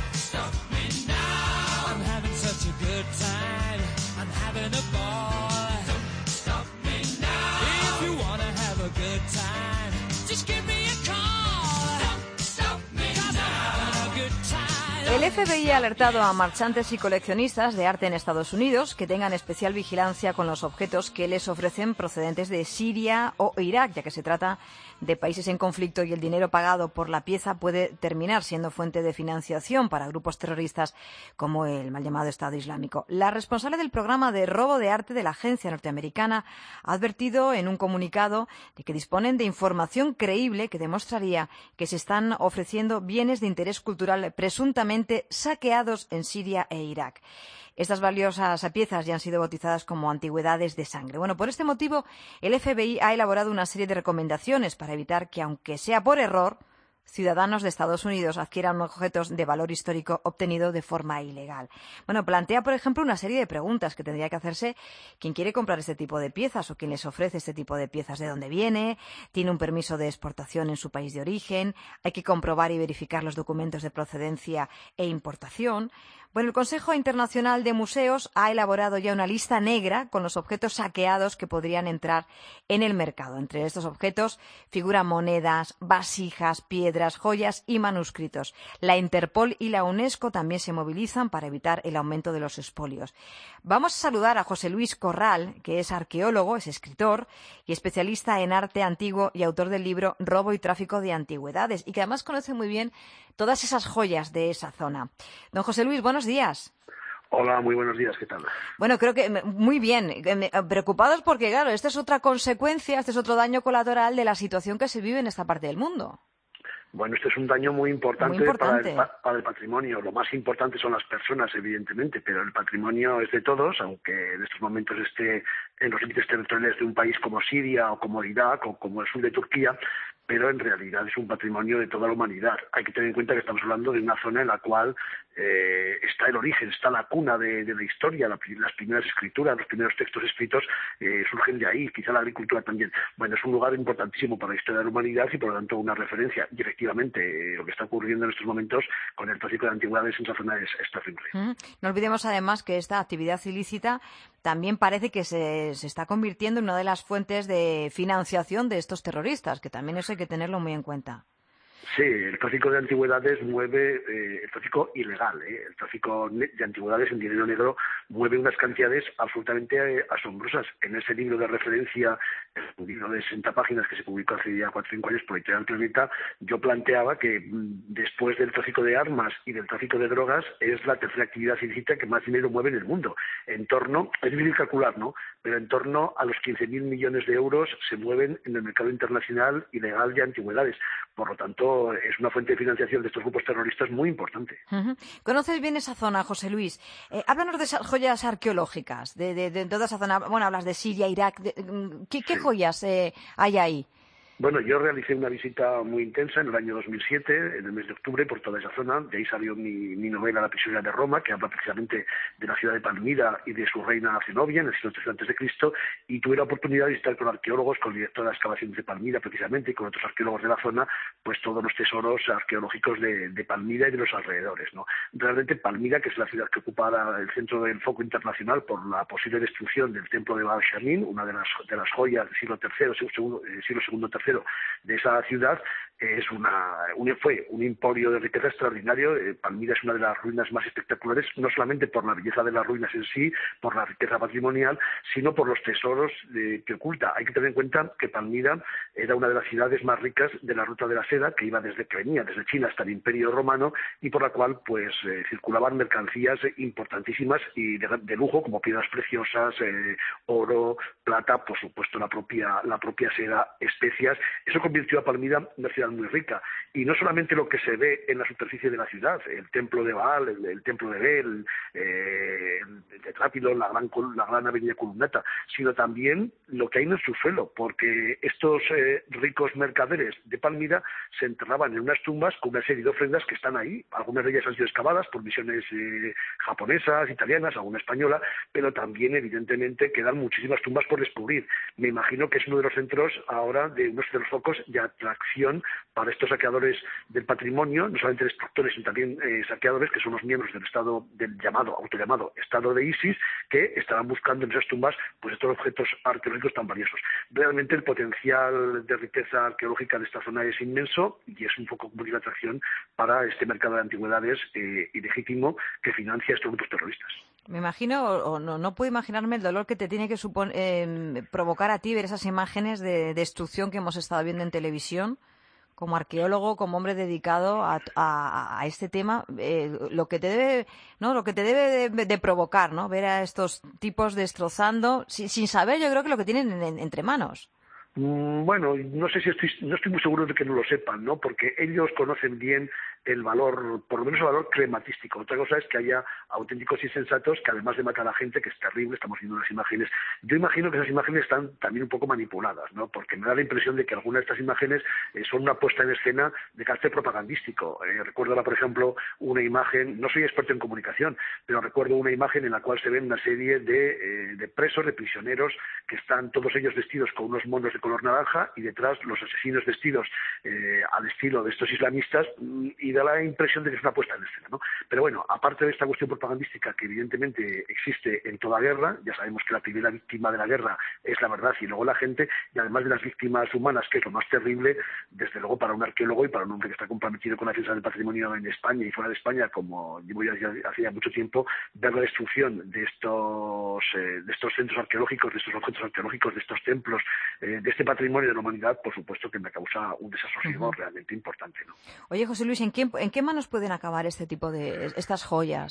El F B I ha alertado a marchantes y coleccionistas de arte en Estados Unidos que tengan especial vigilancia con los objetos que les ofrecen procedentes de Siria o Irak, ya que se trata de países en conflicto y el dinero pagado por la pieza puede terminar siendo fuente de financiación para grupos terroristas como el mal llamado Estado Islámico. La responsable del programa de robo de arte de la agencia norteamericana ha advertido en un comunicado de que disponen de información creíble que demostraría que se están ofreciendo bienes de interés cultural presuntamente saqueados en Siria e Irak. Estas valiosas piezas ya han sido bautizadas como antigüedades de sangre. Bueno, por este motivo, el F B I ha elaborado una serie de recomendaciones para evitar que, aunque sea por error, ciudadanos de Estados Unidos adquieran objetos de valor histórico obtenido de forma ilegal. Bueno, plantea, por ejemplo, una serie de preguntas que tendría que hacerse quien quiere comprar este tipo de piezas o quien les ofrece este tipo de piezas. ¿De dónde viene? ¿Tiene un permiso de exportación en su país de origen? ¿Hay que comprobar y verificar los documentos de procedencia e importación? Bueno, el Consejo Internacional de Museos ha elaborado ya una lista negra con los objetos saqueados que podrían entrar en el mercado. Entre estos objetos figuran monedas, vasijas, piedras, joyas y manuscritos. La Interpol y la UNESCO también se movilizan para evitar el aumento de los expolios. Vamos a saludar a José Luis Corral, que es arqueólogo, es escritor y especialista en arte antiguo y autor del libro Robo y tráfico de antigüedades, y que además conoce muy bien todas esas joyas de esa zona. Don José Luis, buenos días. Hola, muy buenos días, ¿qué tal? Bueno, creo que muy bien. Preocupados porque, claro, esta es otra consecuencia, este es otro daño colateral de la situación que se vive en esta parte del mundo. Bueno, este es un daño muy importante, muy importante. Para, el, para el patrimonio. Lo más importante son las personas, evidentemente, pero el patrimonio es de todos, aunque en estos momentos esté en los límites territoriales de un país como Siria o como Irak o como el sur de Turquía, pero en realidad es un patrimonio de toda la humanidad. Hay que tener en cuenta que estamos hablando de una zona en la cual eh, está el origen, está la cuna de, de la historia, la, las primeras escrituras, los primeros textos escritos eh, surgen de ahí, quizá la agricultura también. Bueno, es un lugar importantísimo para la historia de la humanidad y por lo tanto una referencia. Y efectivamente, eh, lo que está ocurriendo en estos momentos con el tráfico de antigüedades en esa zona es, es terrible. Mm. No olvidemos además que esta actividad ilícita también parece que se, se está convirtiendo en una de las fuentes de financiación de estos terroristas, que también eso hay que tenerlo muy en cuenta. Sí, el tráfico de antigüedades mueve, eh, el tráfico ilegal, ¿eh? el tráfico de antigüedades en dinero negro mueve unas cantidades absolutamente eh, asombrosas. En ese libro de referencia, un libro de sesenta páginas que se publicó hace ya cuatro o cinco años por Editorial Planeta, yo planteaba que mm, después del tráfico de armas y del tráfico de drogas es la tercera actividad ilícita que más dinero mueve en el mundo. En torno, es difícil calcular, ¿no?, pero en torno a los quince mil millones de euros se mueven en el mercado internacional ilegal de antigüedades. Por lo tanto, es una fuente de financiación de estos grupos terroristas muy importante. Uh-huh. ¿Conoces bien esa zona, José Luis? Eh, háblanos de esas joyas arqueológicas, de, de, de toda esa zona. Bueno, hablas de Siria, Irak. De, ¿Qué, qué sí. joyas eh, hay ahí? Bueno, yo realicé una visita muy intensa en el año dos mil siete, en el mes de octubre, por toda esa zona. De ahí salió mi, mi novela La prisionera de Roma, que habla precisamente de la ciudad de Palmira y de su reina Zenobia en el siglo tercero antes de Cristo. Y tuve la oportunidad de visitar con arqueólogos, con el director de las excavaciones de Palmira precisamente, y con otros arqueólogos de la zona, pues todos los tesoros arqueológicos de, de Palmira y de los alrededores, ¿no? Realmente Palmira, que es la ciudad que ocupa el centro del foco internacional por la posible destrucción del templo de Baal Shamin, una de las, de las joyas del siglo tercero, segundo, siglo segundo tercero de esa ciudad, es una, un, fue un emporio de riqueza extraordinario. Eh, Palmira es una de las ruinas más espectaculares, no solamente por la belleza de las ruinas en sí, por la riqueza patrimonial, sino por los tesoros de, que oculta. Hay que tener en cuenta que Palmira era una de las ciudades más ricas de la ruta de la seda, que iba desde que venía desde China hasta el Imperio Romano, y por la cual pues eh, circulaban mercancías importantísimas y de, de lujo, como piedras preciosas, eh, oro, plata, por supuesto la propia, la propia seda, especias. Eso convirtió a Palmira en una ciudad muy rica, y no solamente lo que se ve en la superficie de la ciudad, el templo de Baal, el, el templo de Bel, eh, el Tetrápilo, la gran, la gran avenida columnata, sino también lo que hay en el subsuelo, porque estos eh, ricos mercaderes de Palmira se enterraban en unas tumbas con una serie de ofrendas que están ahí. Algunas de ellas han sido excavadas por misiones eh, japonesas, italianas, alguna española, pero también evidentemente quedan muchísimas tumbas por descubrir. Me imagino que es uno de los centros ahora de unos de los focos de atracción para estos saqueadores del patrimonio, no solamente destructores, sino también eh, saqueadores, que son los miembros del estado, del llamado, autollamado Estado de ISIS, que estarán buscando en esas tumbas pues estos objetos arqueológicos tan valiosos. Realmente el potencial de riqueza arqueológica de esta zona es inmenso y es un foco de atracción para este mercado de antigüedades eh, ilegítimo que financia estos grupos terroristas. Me imagino, o no, no puedo imaginarme el dolor que te tiene que supon, eh, provocar a ti ver esas imágenes de destrucción que hemos estado viendo en televisión. Como arqueólogo, como hombre dedicado a, a, a este tema, eh, lo que te debe, no, lo que te debe de, de provocar, ¿no? Ver a estos tipos destrozando, sin, sin saber, yo creo que lo que tienen en, en, entre manos. Bueno, no sé si estoy, no estoy muy seguro de que no lo sepan, ¿no? Porque ellos conocen bien el valor, por lo menos el valor crematístico. Otra cosa es que haya auténticos insensatos que además de matar a la gente, que es terrible, estamos viendo las imágenes. Yo imagino que esas imágenes están también un poco manipuladas, ¿no? Porque me da la impresión de que algunas de estas imágenes eh, son una puesta en escena de carácter propagandístico. Eh, recuerdo ahora, por ejemplo, una imagen, no soy experto en comunicación, pero recuerdo una imagen en la cual se ven una serie de, eh, de presos, de prisioneros, que están todos ellos vestidos con unos monos de color naranja y detrás los asesinos vestidos eh, al estilo de estos islamistas, y da la impresión de que es una puesta en escena, ¿no? Pero bueno, aparte de esta cuestión propagandística que evidentemente existe en toda guerra, ya sabemos que la primera víctima de la guerra es la verdad y luego la gente, y además de las víctimas humanas, que es lo más terrible, desde luego para un arqueólogo y para un hombre que está comprometido con la defensa del patrimonio en España y fuera de España, como llevo ya hace ya mucho tiempo, ver la destrucción de estos, eh, de estos centros arqueológicos, de estos objetos arqueológicos, de estos templos, eh, de este patrimonio de la humanidad, por supuesto que me causa un desasosiego uh-huh. realmente importante, ¿no? Oye, José Luis, ¿en qué, ¿en qué manos pueden acabar este tipo de estas joyas?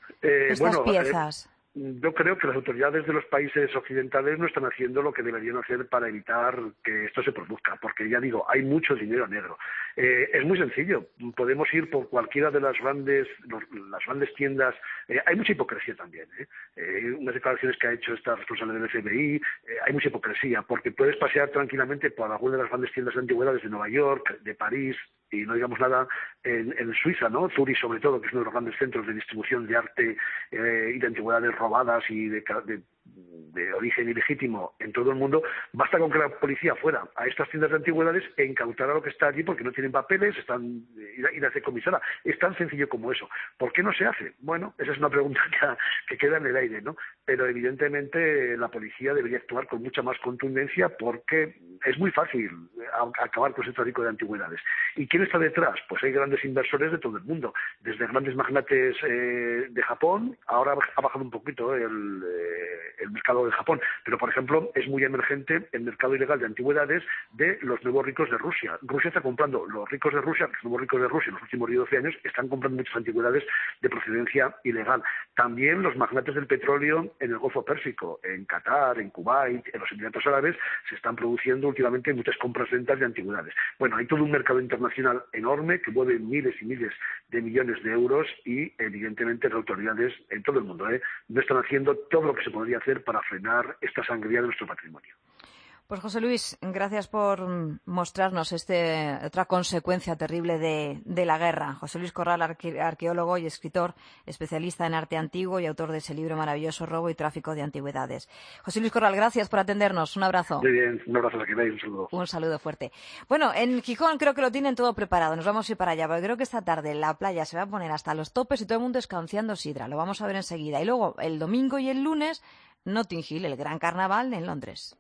Eh, estas bueno, piezas? Eh, yo creo que las autoridades de los países occidentales no están haciendo lo que deberían hacer para evitar que esto se produzca, porque ya digo, hay mucho dinero negro. Eh, es muy sencillo, podemos ir por cualquiera de las grandes, los, las grandes tiendas, eh, hay mucha hipocresía también, ¿eh? Eh, unas declaraciones que ha hecho esta responsable del F B I, eh, hay mucha hipocresía, porque puedes pasear tranquilamente por alguna de las grandes tiendas de antigüedades de Nueva York, de París, y no digamos nada en, en Suiza, ¿no? Zurich sobre todo, que es uno de los grandes centros de distribución de arte eh, y de antigüedades robadas y de, de, de origen ilegítimo en todo el mundo. Basta con que la policía fuera a estas tiendas de antigüedades e incautara lo que está allí porque no tienen papeles, están y la decomisara. Es tan sencillo como eso. ¿Por qué no se hace? Bueno, esa es una pregunta que, que queda en el aire, ¿no? Pero evidentemente la policía debería actuar con mucha más contundencia porque es muy fácil acabar con ese tráfico de antigüedades. ¿Y quién está detrás? Pues hay grandes inversores de todo el mundo, desde grandes magnates eh, de Japón, ahora ha bajado un poquito el, eh, el mercado de Japón, pero por ejemplo es muy emergente el mercado ilegal de antigüedades de los nuevos ricos de Rusia. Rusia está comprando, los ricos de Rusia, los nuevos ricos de Rusia en los últimos diez o doce años están comprando muchas antigüedades de procedencia ilegal. También los magnates del petróleo en el Golfo Pérsico, en Qatar, en Kuwait, en los Emiratos Árabes, se están produciendo últimamente muchas compras-ventas de antigüedades. Bueno, hay todo un mercado internacional enorme que mueve miles y miles de millones de euros y evidentemente las autoridades en todo el mundo ¿eh? no están haciendo todo lo que se podría hacer para frenar esta sangría de nuestro patrimonio. Pues José Luis, gracias por mostrarnos este, otra consecuencia terrible de, de la guerra. José Luis Corral, arque, arqueólogo y escritor, especialista en arte antiguo y autor de ese libro maravilloso, Robo y Tráfico de Antigüedades. José Luis Corral, gracias por atendernos. Un abrazo. Muy bien, un abrazo a que veis, un saludo. Un saludo fuerte. Bueno, en Gijón creo que lo tienen todo preparado. Nos vamos a ir para allá, porque creo que esta tarde la playa se va a poner hasta los topes y todo el mundo escanciando sidra. Lo vamos a ver enseguida. Y luego, el domingo y el lunes, Notting Hill, el gran carnaval en Londres.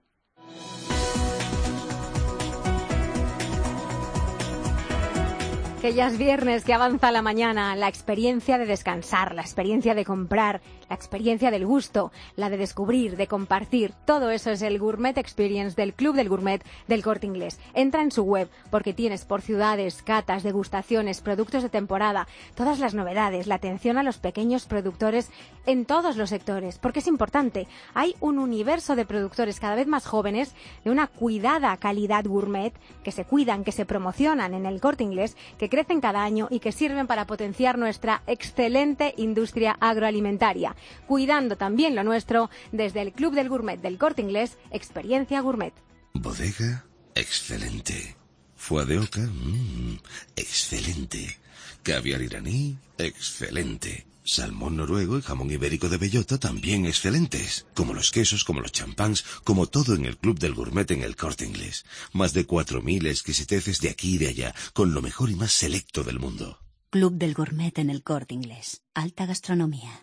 Que ya es viernes, que avanza la mañana, la experiencia de descansar, la experiencia de comprar, la experiencia del gusto, la de descubrir, de compartir. Todo eso es el Gourmet Experience del Club del Gourmet del Corte Inglés. Entra en su web porque tienes por ciudades, catas, degustaciones, productos de temporada, todas las novedades, la atención a los pequeños productores en todos los sectores, porque es importante. Hay un universo de productores cada vez más jóvenes de una cuidada calidad gourmet que se cuidan, que se promocionan en el Corte Inglés, que crecen cada año y que sirven para potenciar nuestra excelente industria agroalimentaria, cuidando también lo nuestro desde el Club del Gourmet del Corte Inglés, Experiencia Gourmet. Bodega, excelente. Foie de oca, mmm, excelente. Caviar iraní, excelente. Salmón noruego y jamón ibérico de bellota también excelentes. Como los quesos, como los champáns, como todo en el Club del Gourmet en el Corte Inglés. Más de cuatro mil exquisiteces de aquí y de allá, con lo mejor y más selecto del mundo. Club del Gourmet en el Corte Inglés. Alta gastronomía.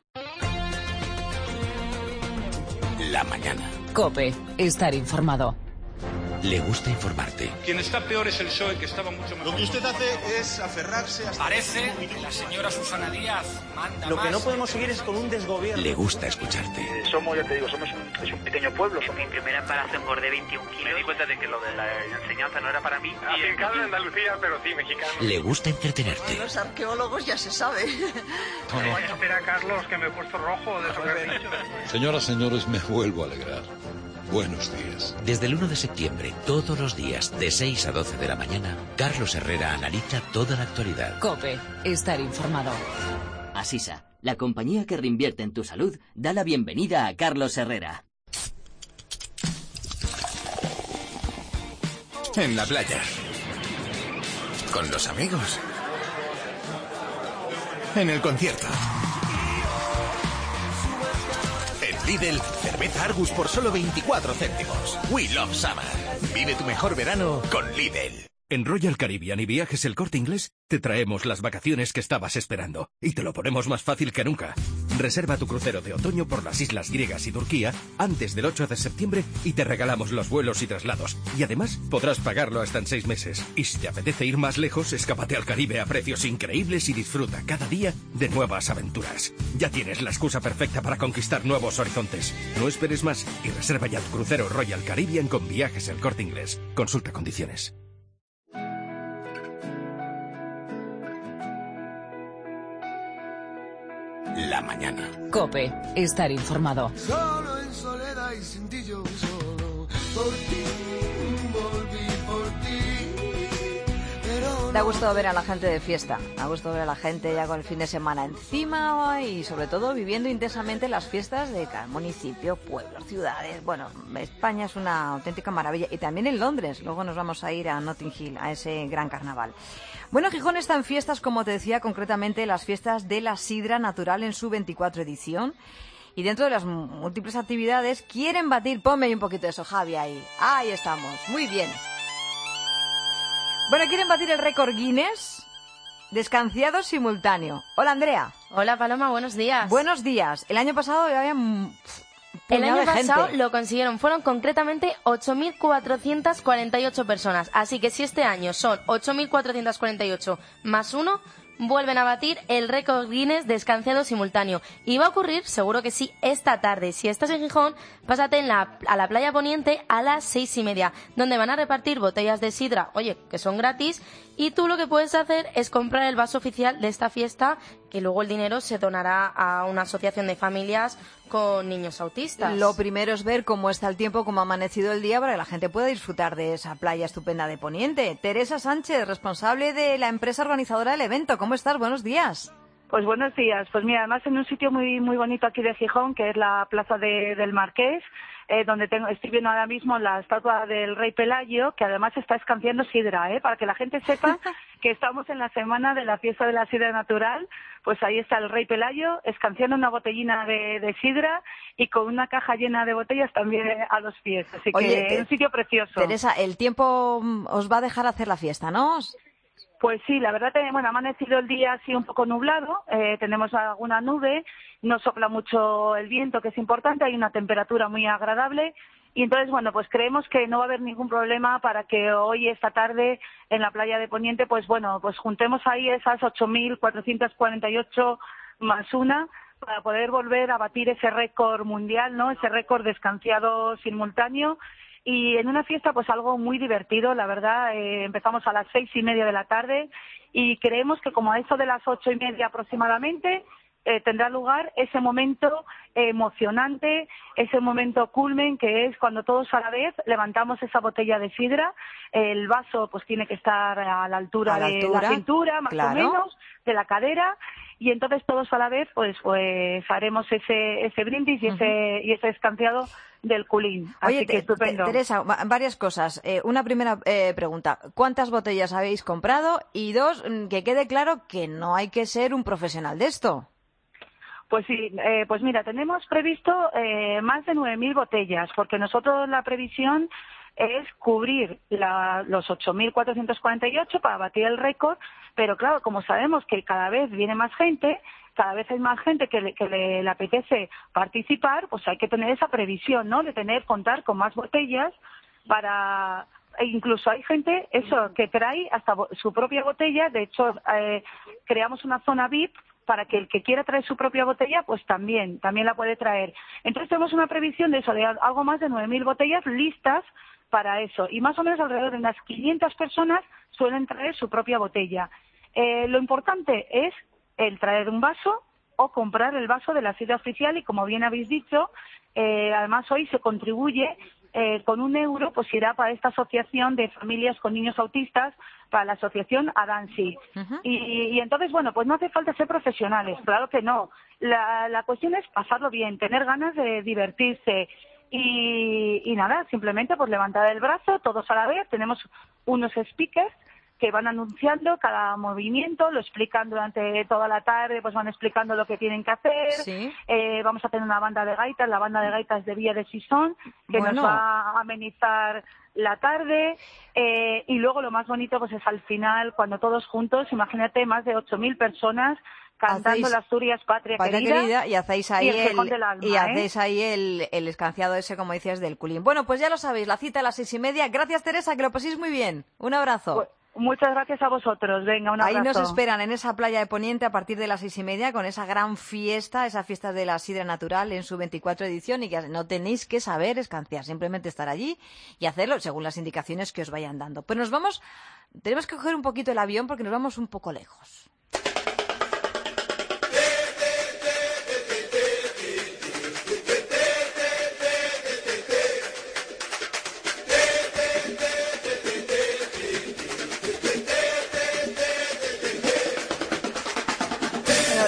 La mañana. COPE. Estar informado. Le gusta informarte. Quien está peor es el P S O E, que estaba mucho mejor. Lo que usted hace es aferrarse a... Parece que la señora Susana Díaz manda Lo que más. no podemos seguir es con un desgobierno. Le gusta escucharte. Eh, somos, ya te digo, somos un, es un pequeño pueblo. Somos... Mi primer embarazo engordé veintiún kilos. Me di cuenta de que lo de la enseñanza no era para mí. Afincado en Andalucía, pero sí mexicano. Le gusta entretenerte. Los arqueólogos ya se sabe. No voy a esperar a Carlos, que me he puesto rojo de sobre dicho. Señoras, señores, me vuelvo a alegrar. Buenos días. Desde el uno de septiembre, todos los días, de seis a doce de la mañana, Carlos Herrera analiza toda la actualidad. COPE. Estar informado. Asisa, la compañía que reinvierte en tu salud, da la bienvenida a Carlos Herrera. En la playa. Con los amigos. En el concierto. En Lidl, cerveza Argus por solo veinticuatro céntimos. We love summer. Vive tu mejor verano con Lidl. En Royal Caribbean y Viajes El Corte Inglés te traemos las vacaciones que estabas esperando y te lo ponemos más fácil que nunca. Reserva tu crucero de otoño por las islas griegas y Turquía antes del ocho de septiembre y te regalamos los vuelos y traslados. Y además podrás pagarlo hasta en seis meses. Y si te apetece ir más lejos, escápate al Caribe a precios increíbles y disfruta cada día de nuevas aventuras. Ya tienes la excusa perfecta para conquistar nuevos horizontes. No esperes más y reserva ya tu crucero Royal Caribbean con Viajes El Corte Inglés. Consulta condiciones. La mañana. COPE. Estar informado. Solo en soledad y sin ti yo solo. Por ti, volví por ti. Pero Da gusto ver a la gente de fiesta, da gusto ver a la gente ya con el fin de semana encima y sobre todo viviendo intensamente las fiestas de cada municipio, pueblos, ciudades. Bueno, España es una auténtica maravilla y también en Londres. Luego nos vamos a ir a Notting Hill, a ese gran carnaval. Bueno, Gijón está en fiestas, como te decía, concretamente las fiestas de la sidra natural en su veinticuatro edición. Y dentro de las múltiples actividades quieren batir, ponme ahí un poquito de eso, Javi, ahí. Ahí estamos, muy bien. Bueno, quieren batir el récord Guinness de escanciado simultáneo. Hola, Andrea. Hola, Paloma, buenos días. Buenos días. El año pasado había un El año de pasado gente. lo consiguieron, fueron concretamente ocho mil cuatrocientas cuarenta y ocho personas. Así que si este año son ocho mil cuatrocientas cuarenta y ocho más uno, vuelven a batir el récord Guinness de escanciado simultáneo. Y va a ocurrir, seguro que sí, esta tarde. Si estás en Gijón, pásate en la, a la playa Poniente a las seis y media, donde van a repartir botellas de sidra, oye, que son gratis, y tú lo que puedes hacer es comprar el vaso oficial de esta fiesta, que luego el dinero se donará a una asociación de familias con niños autistas. Lo primero es ver cómo está el tiempo, cómo ha amanecido el día, para que la gente pueda disfrutar de esa playa estupenda de Poniente. Teresa Sánchez, responsable de la empresa organizadora del evento. ¿Cómo estás? Buenos días. Pues buenos días. Pues mira, además en un sitio muy muy bonito aquí de Gijón, que es la Plaza de, del Marqués, eh, donde tengo, estoy viendo ahora mismo la estatua del Rey Pelayo, que además está escanciando sidra, ¿eh? Para que la gente sepa que estamos en la semana de la fiesta de la sidra natural. Pues ahí está el Rey Pelayo escanciando una botellina de, de sidra y con una caja llena de botellas también a los pies. Así que Oye, es un sitio precioso. Teresa, el tiempo os va a dejar hacer la fiesta, ¿no? Pues sí, la verdad que bueno, ha amanecido el día así un poco nublado, eh, tenemos alguna nube, no sopla mucho el viento, que es importante, hay una temperatura muy agradable y entonces, bueno, pues creemos que no va a haber ningún problema para que hoy, esta tarde, en la playa de Poniente, pues bueno, pues juntemos ahí esas ocho mil cuatrocientas cuarenta y ocho más una para poder volver a batir ese récord mundial, ¿no? Ese récord de escanciado simultáneo. Y en una fiesta, pues algo muy divertido, la verdad. Eh, empezamos a las seis y media de la tarde y creemos que como a eso de las ocho y media aproximadamente eh, tendrá lugar ese momento eh, emocionante, ese momento culmen, que es cuando todos a la vez levantamos esa botella de sidra. El vaso pues tiene que estar a la altura, a la de altura, la cintura, más claro. o menos, de la cadera. Y entonces todos a la vez pues pues haremos ese ese brindis y ese uh-huh. y ese escanciado del culín. Así Oye, que estupendo. Teresa, varias cosas. Eh, una primera eh, pregunta. ¿Cuántas botellas habéis comprado? Y dos, que quede claro que no hay que ser un profesional de esto. Pues sí, eh, pues mira, tenemos previsto eh, más de nueve mil botellas, porque nosotros la previsión es cubrir la, los ocho mil cuatrocientos cuarenta y ocho para batir el récord, pero claro, como sabemos que cada vez viene más gente, cada vez hay más gente que le, que le, le apetece participar, pues hay que tener esa previsión, ¿no?, de tener, contar con más botellas para... E incluso hay gente, eso, que trae hasta su propia botella. De hecho, eh, creamos una zona V I P para que el que quiera traer su propia botella, pues también, también la puede traer. Entonces tenemos una previsión de eso, de algo más de nueve mil botellas listas para eso. Y más o menos alrededor de unas quinientas personas suelen traer su propia botella. Eh, lo importante es el traer un vaso o comprar el vaso de la sidra oficial y, como bien habéis dicho, eh, además hoy se contribuye eh, con un euro, pues irá para esta asociación de familias con niños autistas, para la asociación Adansi. Uh-huh. y, y entonces, bueno, pues no hace falta ser profesionales, claro que no. La, la cuestión es pasarlo bien, tener ganas de divertirse y, y nada, simplemente pues levantar el brazo todos a la vez. Tenemos unos speakers que van anunciando cada movimiento, lo explican durante toda la tarde, pues van explicando lo que tienen que hacer. Sí. Eh, vamos a tener una banda de gaitas, la banda de gaitas de Villa de Sison, que bueno. nos va a amenizar la tarde. Eh, y luego lo más bonito pues es al final, cuando todos juntos, imagínate, más de ocho mil personas cantando hacéis, la Asturias Patria, Patria querida, querida y hacéis ahí y el, el, del alma, y ¿eh? hacéis ahí el, el escanciado ese, como decías, del culín. Bueno, pues ya lo sabéis, la cita a las seis y media. Gracias, Teresa, que lo paséis muy bien. Un abrazo. Pues, muchas gracias a vosotros. Venga, un abrazo. Ahí nos esperan en esa playa de Poniente a partir de las seis y media con esa gran fiesta, esa fiesta de la sidra natural en su veinticuatro edición, y que no tenéis que saber escanciar, simplemente estar allí y hacerlo según las indicaciones que os vayan dando. Pues nos vamos, tenemos que coger un poquito el avión porque nos vamos un poco lejos.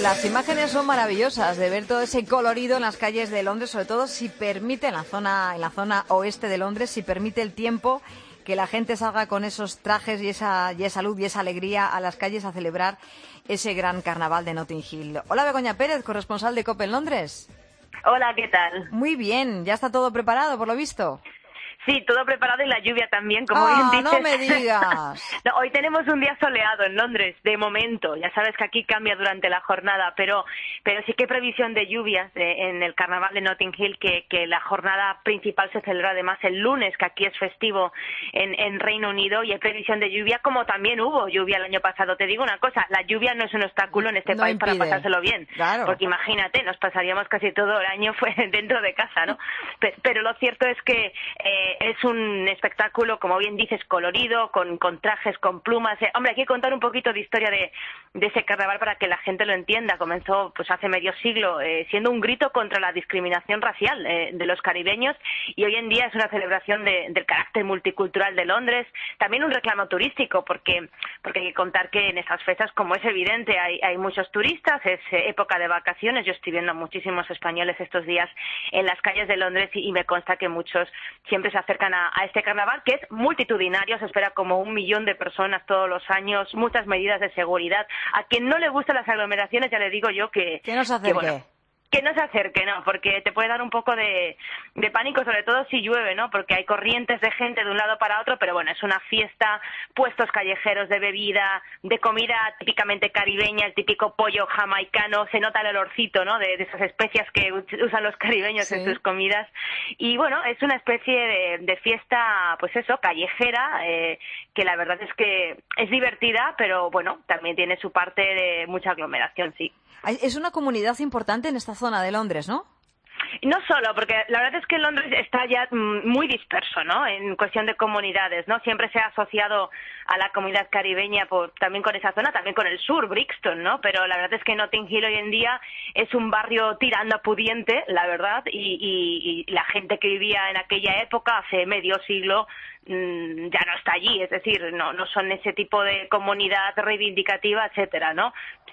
las imágenes son maravillosas de ver todo ese colorido en las calles de Londres, sobre todo si permite en la zona, en la zona oeste de Londres, si permite el tiempo que la gente salga con esos trajes y esa, y esa luz y esa alegría a las calles a celebrar ese gran carnaval de Notting Hill. Hola, Begoña Pérez, corresponsal de COPE en Londres. Hola, ¿qué tal? Muy bien, ya está todo preparado, por lo visto. Sí, todo preparado y la lluvia también, como ah, bien dices. no me digas. No, hoy tenemos un día soleado en Londres, de momento. Ya sabes que aquí cambia durante la jornada, pero pero sí que hay previsión de lluvias eh, en el carnaval de Notting Hill, que, que la jornada principal se celebra además el lunes, que aquí es festivo en, en Reino Unido, y hay previsión de lluvia, como también hubo lluvia el año pasado. Te digo una cosa, la lluvia no es un obstáculo en este no país impide. para pasárselo bien. Claro. Porque imagínate, nos pasaríamos casi todo el año fue dentro de casa, ¿no? Pero, pero lo cierto es que eh, es un espectáculo, como bien dices, colorido, con, con trajes, con plumas. Eh, hombre, hay que contar un poquito de historia de, de ese carnaval para que la gente lo entienda. Comenzó pues hace medio siglo eh, siendo un grito contra la discriminación racial eh, de los caribeños, y hoy en día es una celebración de, del carácter multicultural de Londres, también un reclamo turístico, porque porque hay que contar que en esas fechas, como es evidente, hay, hay muchos turistas, es eh, época de vacaciones. Yo estoy viendo a muchísimos españoles estos días en las calles de Londres y, y me consta que muchos siempre se acercan a, a este carnaval, que es multitudinario, se espera como un millón de personas todos los años, muchas medidas de seguridad. A quien no le gustan las aglomeraciones, ya le digo yo que... Que no se acerque. Que, bueno, que no se acerque, ¿no? Porque te puede dar un poco de, de pánico, sobre todo si llueve, ¿no? Porque hay corrientes de gente de un lado para otro, pero bueno, es una fiesta, puestos callejeros de bebida, de comida típicamente caribeña, el típico pollo jamaicano, se nota el olorcito, ¿no? De, de esas especias que usan los caribeños sí. en sus comidas. Y bueno, es una especie de, de fiesta, pues eso, callejera, eh, que la verdad es que es divertida, pero bueno, también tiene su parte de mucha aglomeración, sí. Es una comunidad importante en esta zona de Londres, ¿no? No solo, porque la verdad es que Londres está ya muy disperso, ¿no? En cuestión de comunidades, ¿no? Siempre se ha asociado a la comunidad caribeña por, también con esa zona, también con el sur, Brixton, ¿no? Pero la verdad es que Notting Hill hoy en día es un barrio tirando a pudiente, la verdad, y, y, y la gente que vivía en aquella época, hace medio siglo, mmm, ya no está allí, es decir, no, no son ese tipo de comunidad reivindicativa, etcétera, ¿no?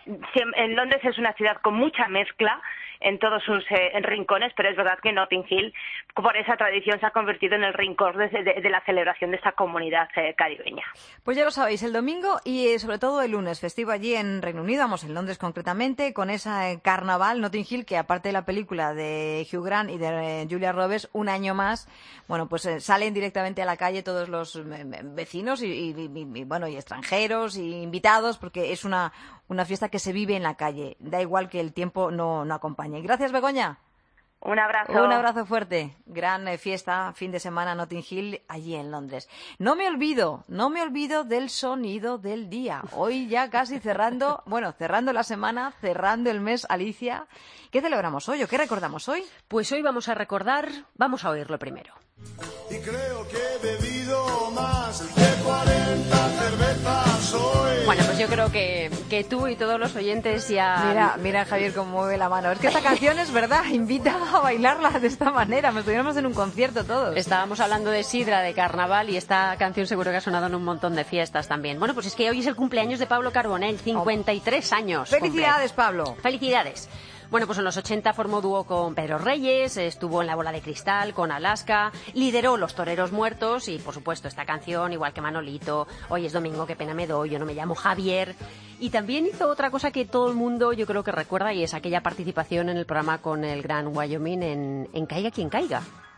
En Londres es una ciudad con mucha mezcla en todos sus eh, en rincones, pero es verdad que Notting Hill, por esa tradición, se ha convertido en el rincón de, de, de la celebración de esta comunidad eh, caribeña. Pues ya lo sabéis, el domingo y eh, sobre todo el lunes, festivo allí en Reino Unido, vamos, en Londres concretamente, con ese eh, carnaval Notting Hill, que aparte de la película de Hugh Grant y de eh, Julia Roberts, un año más, bueno, pues eh, salen directamente a la calle todos los eh, vecinos y, y, y, y, bueno, y extranjeros y invitados, porque es una, una fiesta que se vive en la calle, da igual que el tiempo no, no acompañe. Gracias, Begoña. Un abrazo. Un abrazo fuerte. Gran eh, fiesta, fin de semana Notting Hill, allí en Londres. No me olvido, no me olvido del sonido del día. Hoy ya casi cerrando, bueno, cerrando la semana, cerrando el mes, Alicia. ¿Qué celebramos hoy o qué recordamos hoy? Pues hoy vamos a recordar, vamos a oírlo primero. Y creo que he bebido más de cuarenta cervezas hoy. Bueno, pues yo creo que, que tú y todos los oyentes ya... Mira, mira Javier cómo mueve la mano. Es que esta canción es verdad, invita a bailarla de esta manera. Me estuviéramos en un concierto todos. Estábamos hablando de sidra, de carnaval, y esta canción seguro que ha sonado en un montón de fiestas también. Bueno, pues es que hoy es el cumpleaños de Pablo Carbonell, cincuenta y tres años. ¡Felicidades, cumple. Pablo! ¡Felicidades! Bueno, pues en los ochenta formó dúo con Pedro Reyes, estuvo en La Bola de Cristal, con Alaska, lideró Los Toreros Muertos y, por supuesto, esta canción, igual que Manolito, Hoy es domingo, qué pena me doy, yo no me llamo Javier. Y también hizo otra cosa que todo el mundo yo creo que recuerda, y es aquella participación en el programa con el Gran Wyoming en, en Caiga quien caiga.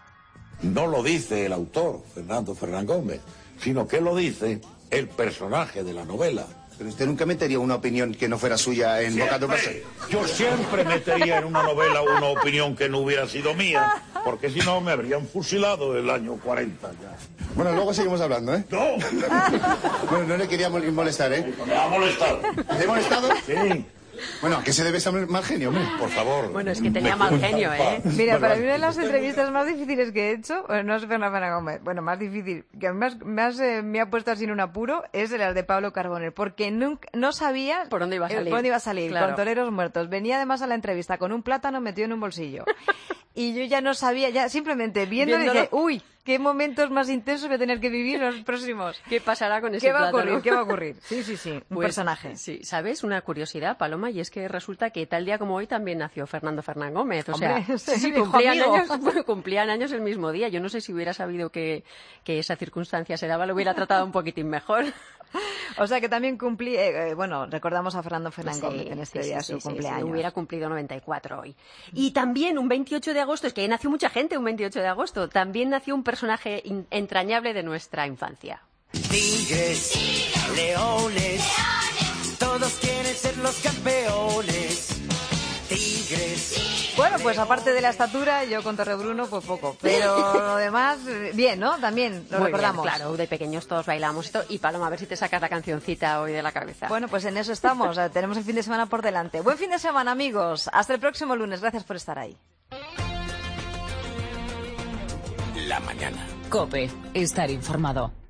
No lo dice el autor, Fernando Fernán Gómez, sino que lo dice el personaje de la novela. Pero usted nunca metería una opinión que no fuera suya en boca de un paseo. Yo siempre metería en una novela una opinión que no hubiera sido mía, porque si no me habrían fusilado el año cuarenta ya. Bueno, luego seguimos hablando, ¿eh? ¡No! Bueno, no le queríamos molestar, ¿eh? Me ha molestado. ¿Le he molestado? Sí. Bueno, ¿a qué se debe ese mal genio, hombre? Por favor. Bueno, es que tenía mal genio, ¿eh? Mira, para mí una de las entrevistas más difíciles que he hecho, bueno, no es Fernando Gómez, bueno, más difícil, que más, más eh, me ha puesto así en un apuro, es las de Pablo Carbonell, porque nunca, no sabía por dónde iba a salir. Por dónde iba a salir, claro. Con Toreros Muertos. Venía además a la entrevista con un plátano metido en un bolsillo. y yo ya no sabía, ya simplemente viendo dije, uy, qué momentos más intensos voy a tener que vivir los próximos. ¿Qué pasará con ese ¿Qué va a plátano? ocurrir? ¿Qué va a ocurrir? Sí, sí, sí, un Pues, personaje. Sí, ¿sabes? Una curiosidad, Paloma, y es que resulta que tal día como hoy también nació Fernando Fernán Gómez. O Hombre, sea, ese sí, hijo cumplían, amigo. años, bueno, cumplían años el mismo día. Yo no sé si hubiera sabido que, que esa circunstancia se daba, lo hubiera tratado un poquitín mejor. O sea que también cumplí, eh, eh, bueno, recordamos a Fernando Fernán Sí, Gómez en este sí, día, sí, su sí, cumpleaños. sí, hubiera cumplido noventa y cuatro hoy. Y también un veintiocho de agosto, es que nació mucha gente un veintiocho de agosto, también nació un personaje in- entrañable de nuestra infancia. Tigres, leones, todos quieren ser los campeones. Tigres. Bueno, pues aparte de la estatura, yo con Torrebruno, pues poco. Pero lo demás, eh, bien, ¿no? También lo Muy recordamos. bien, claro, de pequeños todos bailamos esto. Y Paloma, a ver si te sacas la cancioncita hoy de la cabeza. Bueno, pues en eso estamos. Eh, Tenemos el fin de semana por delante. Buen fin de semana, amigos. Hasta el próximo lunes. Gracias por estar ahí. La mañana. COPE. Estar informado.